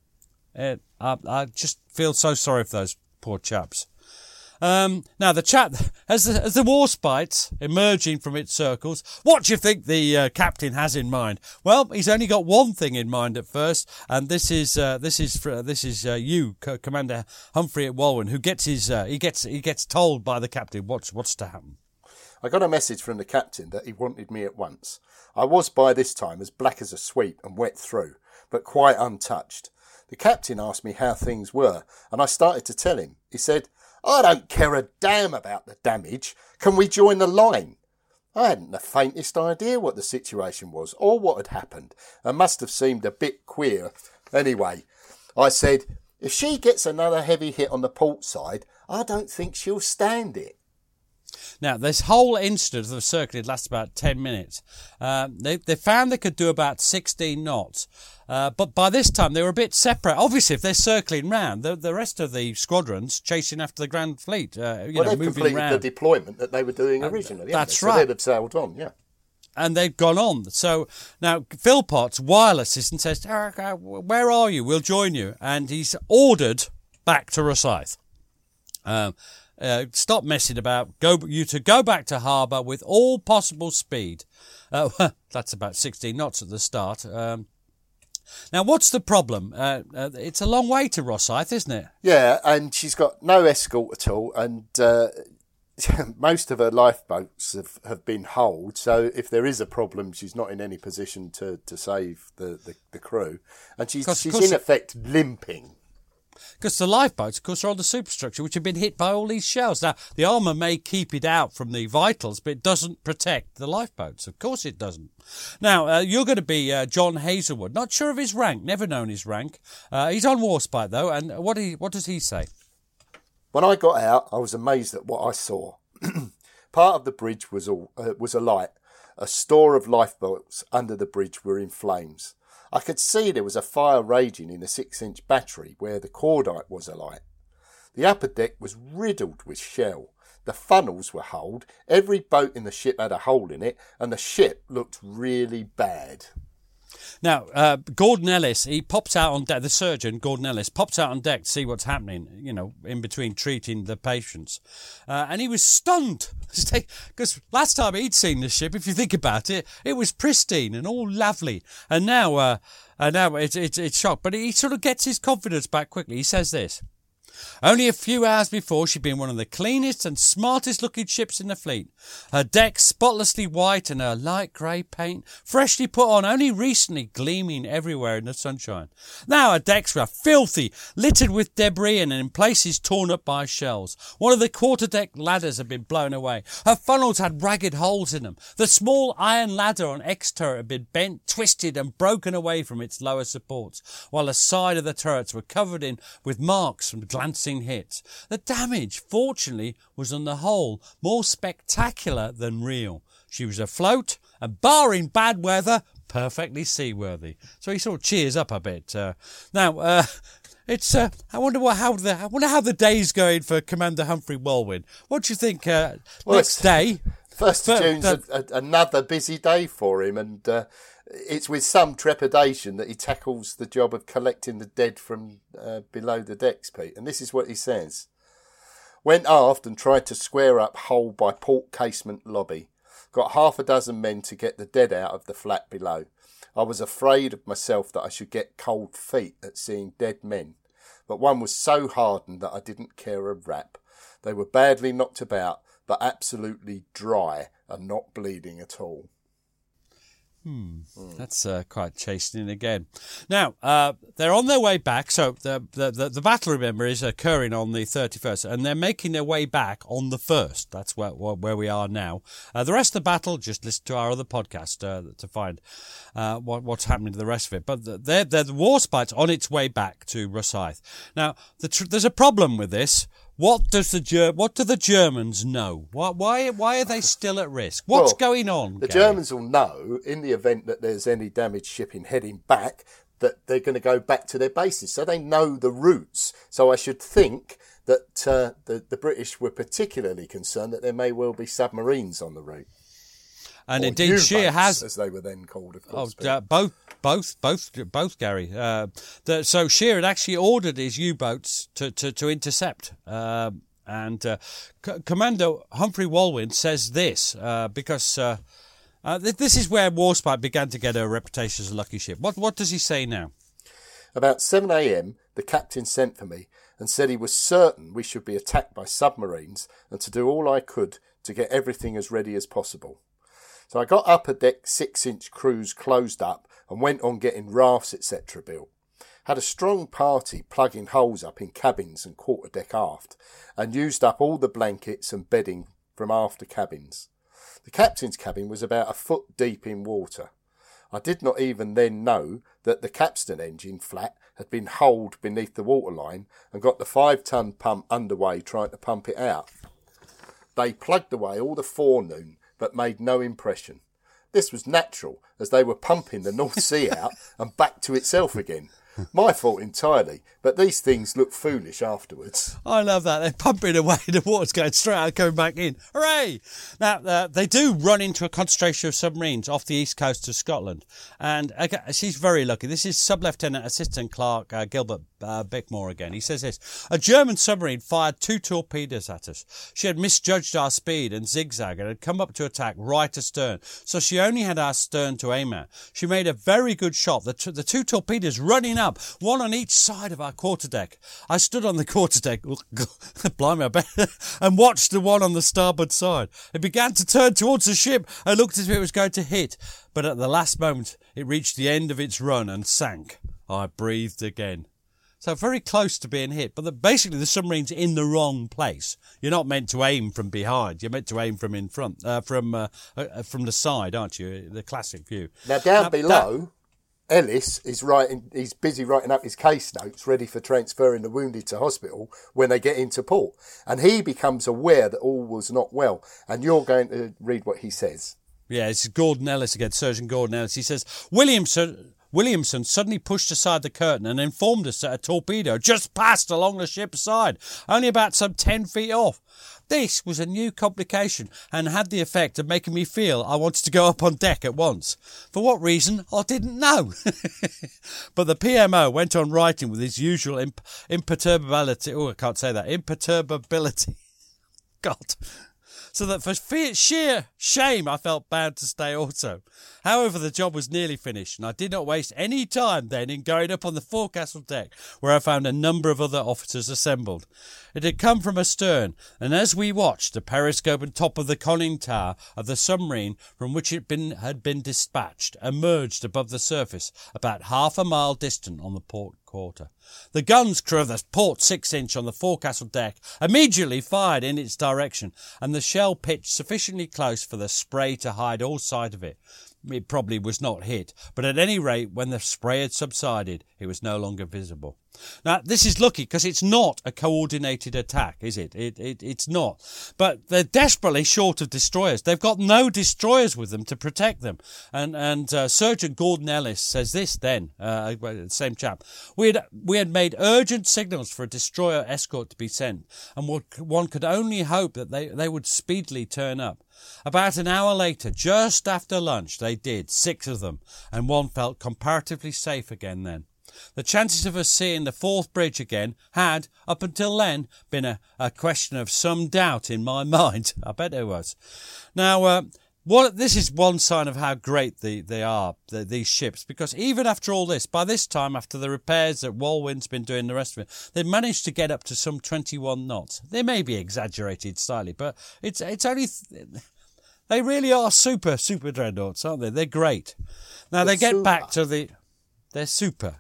I just feel so sorry for those poor chaps. Now the chap, as the Warspite emerging from its circles, what do you think the captain has in mind? Well, he's only got one thing in mind at first, and this is you, Commander Humphrey at Walwen, who gets he gets told by the captain what's to happen. I got a message from the captain that he wanted me at once. I was by this time as black as a sweep and wet through, but quite untouched. The captain asked me how things were, and I started to tell him. He said, "I don't care a damn about the damage. Can we join the line?" I hadn't the faintest idea what the situation was or what had happened, and must have seemed a bit queer. Anyway, I said, "If she gets another heavy hit on the port side, I don't think she'll stand it." Now, this whole incident of the circling lasted about 10 minutes. They found they could do about 16 knots. But by this time, they were a bit separate. Obviously, if they're circling round, the rest of the squadron's chasing after the Grand Fleet, they've moving completed round. The deployment that they were doing originally. That's right. right. So they'd have sailed on, yeah. And they've gone on. So now Philpott's wireless and says, "Where are you? We'll join you." And he's ordered back to Rosyth. Stop messing about. Go back to harbour with all possible speed. That's about 16 knots at the start. Now, what's the problem? It's a long way to Rosyth, isn't it? Yeah, and she's got no escort at all, and most of her lifeboats have been hulled. So if there is a problem, she's not in any position to save the crew, and she's in effect limping. Because the lifeboats, of course, are on the superstructure, which have been hit by all these shells. Now, the armour may keep it out from the vitals, but it doesn't protect the lifeboats. Of course it doesn't. Now, you're going to be John Hazelwood. Not sure of his rank, never known his rank. He's on Warspite, though, and what does he say? When I got out, I was amazed at what I saw. Part of the bridge was alight. A store of lifeboats under the bridge were in flames. I could see there was a fire raging in the 6-inch battery where the cordite was alight. The upper deck was riddled with shell. The funnels were holed. Every boat in the ship had a hole in it, and the ship looked really bad. Now, Gordon Ellis, he pops out on deck, the surgeon, Gordon Ellis, pops out on deck to see what's happening, in between treating the patients. And he was stunned. Because last time he'd seen the ship, if you think about it, it was pristine and all lovely. And now it's shocked. But he sort of gets his confidence back quickly. He says this: "Only a few hours before, she'd been one of the cleanest and smartest looking ships in the fleet. Her deck spotlessly white and her light grey paint, freshly put on, only recently gleaming everywhere in the sunshine. Now her decks were filthy, littered with debris and in places torn up by shells. One of the quarterdeck ladders had been blown away. Her funnels had ragged holes in them. The small iron ladder on X-turret had been bent, twisted and broken away from its lower supports, while the side of the turrets were covered in with marks from glancing hits. The damage, fortunately, was on the whole more spectacular than real. She was afloat, and barring bad weather, perfectly seaworthy." So he sort of cheers up a bit. It's. I wonder how the day's going for Commander Humphrey Walwyn. What do you think? Next day, 1st of June's another busy day for him, and it's with some trepidation that he tackles the job of collecting the dead from below the decks, Pete. And this is what he says. Went aft and tried to square up hole by port casement lobby. Got half a dozen men to get the dead out of the flat below. I was afraid of myself that I should get cold feet at seeing dead men, but one was so hardened that I didn't care a rap. They were badly knocked about, but absolutely dry and not bleeding at all. That's quite chastening again. Now, they're on their way back. So the battle, remember, is occurring on the 31st, and they're making their way back on the 1st. That's where we are now. The rest of the battle, just listen to our other podcast to find what's happening to the rest of it. But the Warspite's on its way back to Rosyth. Now, there's a problem with this. What do the Germans know? Why are they still at risk? What's going on? The Gary? Germans will know in the event that there's any damaged shipping heading back that they're going to go back to their bases. So they know the routes. So I should think that the British were particularly concerned that there may well be submarines on the route. And or indeed, Scheer has, as they were then called, of course. Both, Gary. So Scheer had actually ordered his U-boats to intercept. Commander Humphrey Walwyn says this because this is where Warspite began to get a reputation as a lucky ship. What does he say now? About 7 a.m, the captain sent for me and said he was certain we should be attacked by submarines and to do all I could to get everything as ready as possible. So I got upper deck 6-inch crews closed up and went on getting rafts, etc. built. Had a strong party plugging holes up in cabins and quarterdeck aft, and used up all the blankets and bedding from after cabins. The captain's cabin was about a foot deep in water. I did not even then know that the capstan engine flat had been holed beneath the waterline and got the 5-ton pump underway trying to pump it out. They plugged away all the forenoon, but made no impression. This was natural, as they were pumping the North Sea out and back to itself again. My fault entirely, but these things look foolish afterwards. I love that. They're pumping away, the water's going straight out, coming back in. Hooray! Now, they do run into a concentration of submarines off the east coast of Scotland. And she's very lucky. This is Sub-Lieutenant Assistant Clerk Gilbert Bickmore again. He says this: a German submarine fired 2 torpedoes at us. She had misjudged our speed and zigzag and had come up to attack right astern, so she only had our stern to aim at. She made a very good shot, the 2 torpedoes running up, one on each side of our quarterdeck. I stood on the quarterdeck, blimey, I bet, and watched the one on the starboard side. It began to turn towards the ship and looked as if it was going to hit, but at the last moment it reached the end of its run and sank. I breathed again. So very close to being hit, but basically the submarine's in the wrong place. You're not meant to aim from behind. You're meant to aim from in front, from the side, aren't you? The classic view. Now down below, Ellis is writing. He's busy writing up his case notes, ready for transferring the wounded to hospital when they get into port. And he becomes aware that all was not well. And you're going to read what he says. Yeah, it's Gordon Ellis again, Surgeon Gordon Ellis. He says, Williamson suddenly pushed aside the curtain and informed us that a torpedo just passed along the ship's side, only about some 10 feet off. This was a new complication and had the effect of making me feel I wanted to go up on deck at once. For what reason, I didn't know. But the PMO went on writing with his usual imperturbability. Oh, I can't say that. Imperturbability. God. So that for sheer shame I felt bound to stay also. However, the job was nearly finished, and I did not waste any time then in going up on the forecastle deck, where I found a number of other officers assembled. It had come from astern, and as we watched, the periscope and top of the conning tower of the submarine from which it had been dispatched emerged above the surface, about half a mile distant on the port quarter. The guns crew of the port 6-inch on the forecastle deck immediately fired in its direction, and the shell pitched sufficiently close for the spray to hide all sight of it. It probably was not hit, but at any rate, when the spray had subsided, it was no longer visible. Now, this is lucky because it's not a coordinated attack, is it? It's not. But they're desperately short of destroyers. They've got no destroyers with them to protect them. And Sergeant Gordon Ellis says this then, the same chap. We had made urgent signals for a destroyer escort to be sent, and one could only hope that they would speedily turn up. About an hour later, just after lunch, they did, 6 of them, and one felt comparatively safe again then. The chances of us seeing the Forth Bridge again had, up until then, been a question of some doubt in my mind. I bet there was. Now, this is one sign of how great they are, these ships, because even after all this, by this time, after the repairs that Walwyn's been doing, the rest of it, they've managed to get up to some 21 knots. They may be exaggerated slightly, but it's only... They really are super dreadnoughts, aren't they? They're great. Now, they get back to the... They're super.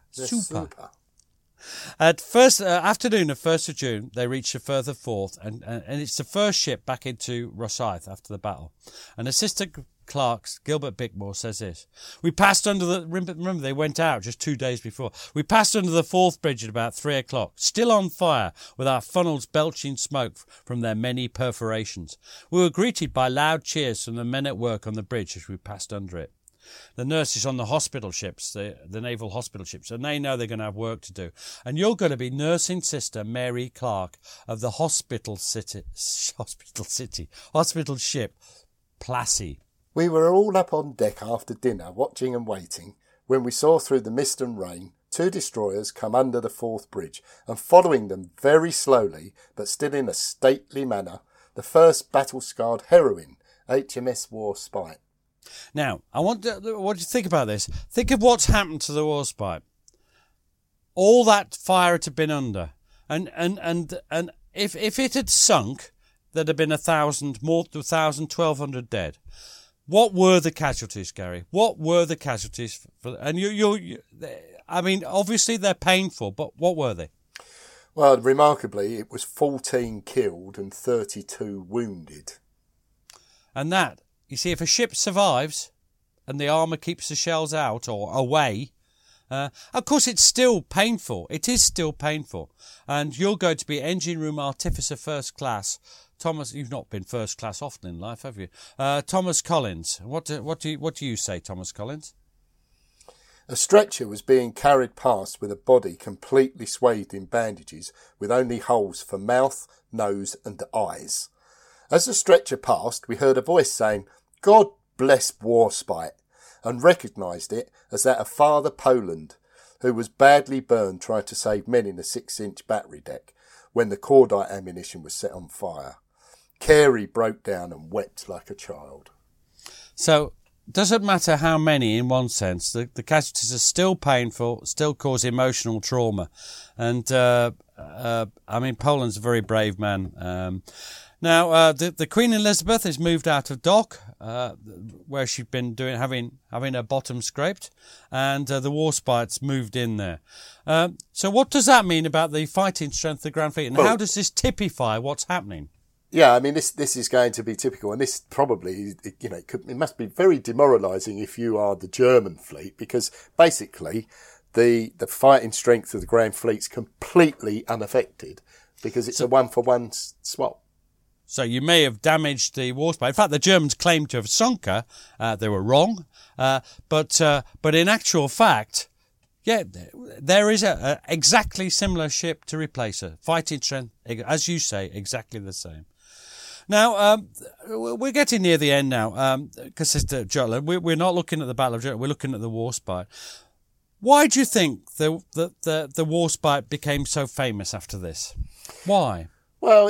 At first afternoon of 1st of June, they reached a further Forth, and it's the first ship back into Rosyth after the battle. And Assistant Clerk Gilbert Bickmore says this: "We passed under the... Remember, they went out just 2 days before. We passed under the Forth Bridge at about 3 o'clock, still on fire, with our funnels belching smoke from their many perforations. We were greeted by loud cheers from the men at work on the bridge as we passed under it. The nurses on the hospital ships, the naval hospital ships, and they know they're going to have work to do. And you're going to be nursing Sister Mary Clark of the hospital ship Plassey." We were all up on deck after dinner, watching and waiting, when we saw through the mist and rain 2 destroyers come under the Forth Bridge, and following them very slowly, but still in a stately manner, the first battle-scarred heroine, HMS Warspite. Now, what do you think about this? Think of what's happened to the Warspite. All that fire it had been under, and if it had sunk, there'd have been 1,000, 1,200 dead. What were the casualties, Gary? What were the casualties? I mean, obviously they're painful, but what were they? Well, remarkably, it was 14 killed and 32 wounded. And that, you see, if a ship survives and the armour keeps the shells out or away, of course it's still painful. It is still painful. And you're going to be engine room artificer first class. Thomas, you've not been first class often in life, have you? Thomas Collins. What do you say, Thomas Collins? A stretcher was being carried past with a body completely swathed in bandages, with only holes for mouth, nose and eyes. As the stretcher passed, we heard a voice saying, "God bless Warspite," and recognised it as that of Father Poland, who was badly burned trying to save men in a 6-inch battery deck when the cordite ammunition was set on fire. Carey broke down and wept like a child. So, doesn't matter how many, in one sense, the casualties are still painful, still cause emotional trauma. And, I mean, Poland's a very brave man. Now, the Queen Elizabeth is moved out of dock, where she'd been having her bottom scraped, and the Warspite's moved in there. So what does that mean about the fighting strength of the Grand Fleet, and how does this typify what's happening? Yeah, I mean, this is going to be typical, and this probably, it must be very demoralising if you are the German fleet, because basically the fighting strength of the Grand Fleet's completely unaffected, because it's a one-for-one swap. So you may have damaged the Warspite. In fact, the Germans claimed to have sunk her. They were wrong. But in actual fact, yeah, there is a exactly similar ship to replace her. Fighting strength, as you say, exactly the same. Now, we're getting near the end now, because Sister Jutland, we're not looking at the Battle of Jutland, we're looking at the Warspite. Why do you think the Warspite became so famous after this? Why? Well,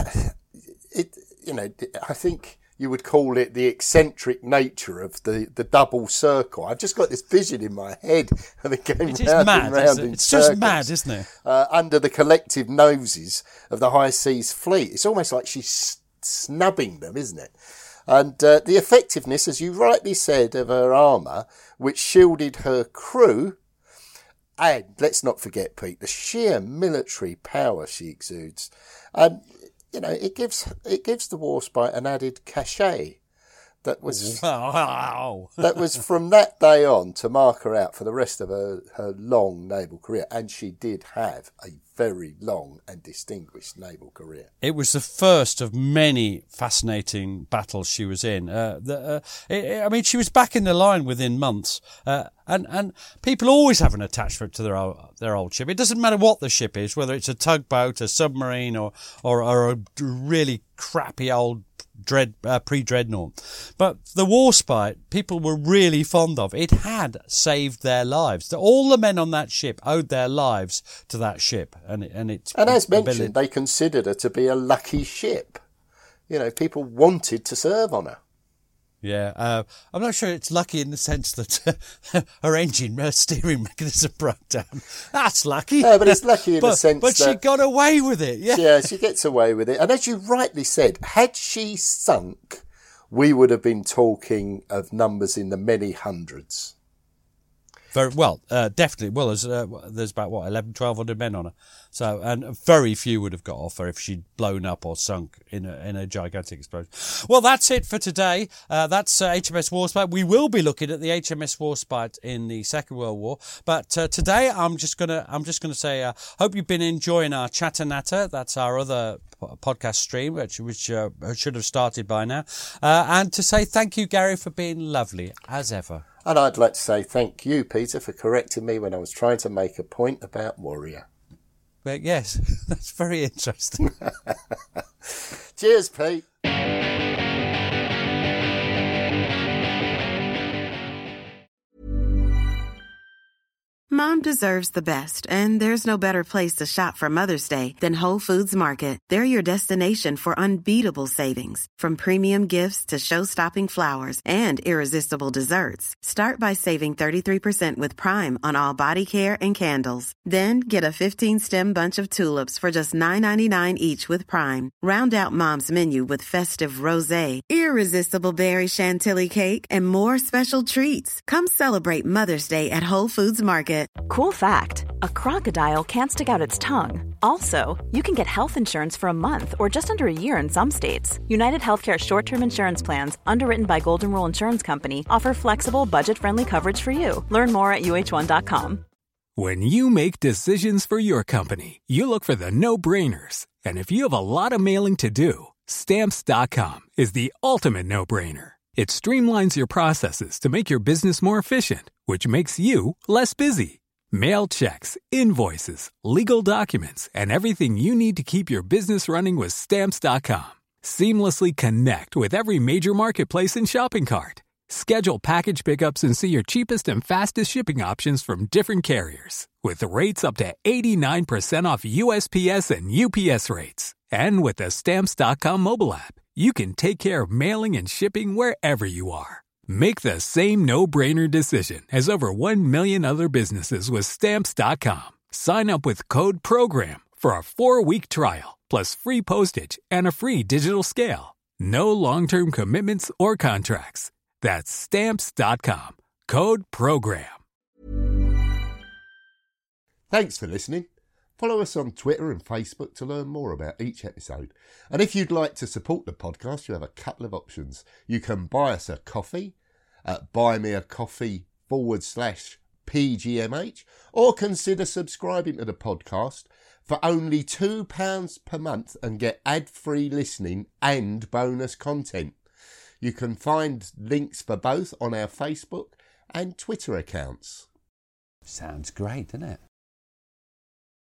I think you would call it the eccentric nature of the double circle. I've just got this vision in my head of it going round and round in It's circles, just mad, isn't it? Under the collective noses of the High Seas Fleet. It's almost like she's snubbing them, isn't it? And the effectiveness, as you rightly said, of her armour, which shielded her crew, and let's not forget, Pete, the sheer military power she exudes. It gives the Warspite an added cachet. That was Wow. that was from that day on to mark her out for the rest of her long naval career. And she did have a very long and distinguished naval career. It was the first of many fascinating battles she was in. I mean, she was back in the line within months. And people always have an attachment to their old ship. It doesn't matter what the ship is, whether it's a tugboat, a submarine, or a really crappy old pre-dreadnought. But the Warspite, people were really fond of. It had saved their lives. All the men on that ship owed their lives to that ship. And as mentioned, they considered her to be a lucky ship. You know, people wanted to serve on her. Yeah, I'm not sure it's lucky in the sense that her steering mechanism broke down. That's lucky. No, but it's lucky in the sense that... But she got away with it, yeah. Yeah, she gets away with it. And as you rightly said, had she sunk, we would have been talking of numbers in the many hundreds. Very well, definitely. Well, there's about 1,100-1,200 men on her, so and very few would have got off her if she'd blown up or sunk in a gigantic explosion. Well, that's it for today. That's HMS Warspite. We will be looking at the HMS Warspite in the Second World War, but today I'm just gonna say hope you've been enjoying our Chatter Natter. That's our other podcast stream, which should have started by now, and to say thank you, Gary, for being lovely as ever. And I'd like to say thank you, Peter, for correcting me when I was trying to make a point about Warrior. But yes, that's very interesting. Cheers, Pete. Mom deserves the best, and there's no better place to shop for Mother's Day than Whole Foods Market. They're your destination for unbeatable savings, from premium gifts to show-stopping flowers and irresistible desserts. Start by saving 33% with Prime on all body care and candles. Then get a 15-stem bunch of tulips for just $9.99 each with Prime. Round out Mom's menu with festive rosé, irresistible berry chantilly cake, and more special treats. Come celebrate Mother's Day at Whole Foods Market. Cool fact, a crocodile can't stick out its tongue. Also, you can get health insurance for a month or just under a year in some states. United Healthcare short-term insurance plans, underwritten by Golden Rule Insurance Company, offer flexible, budget-friendly coverage for you. Learn more at UH1.com. When you make decisions for your company, you look for the no-brainers. And if you have a lot of mailing to do, Stamps.com is the ultimate no-brainer. It streamlines your processes to make your business more efficient, which makes you less busy. Mail checks, invoices, legal documents, and everything you need to keep your business running with Stamps.com. Seamlessly connect with every major marketplace and shopping cart. Schedule package pickups and see your cheapest and fastest shipping options from different carriers, with rates up to 89% off USPS and UPS rates. And with the Stamps.com mobile app, you can take care of mailing and shipping wherever you are. Make the same no-brainer decision as over 1 million other businesses with Stamps.com. Sign up with code PROGRAM for a 4-week trial, plus free postage and a free digital scale. No long-term commitments or contracts. That's Stamps.com. Code PROGRAM. Thanks for listening. Follow us on Twitter and Facebook to learn more about each episode. And if you'd like to support the podcast, you have a couple of options. You can buy us a coffee at buymeacoffee.com/PGMH, or consider subscribing to the podcast for only £2 per month and get ad-free listening and bonus content. You can find links for both on our Facebook and Twitter accounts. Sounds great, doesn't it?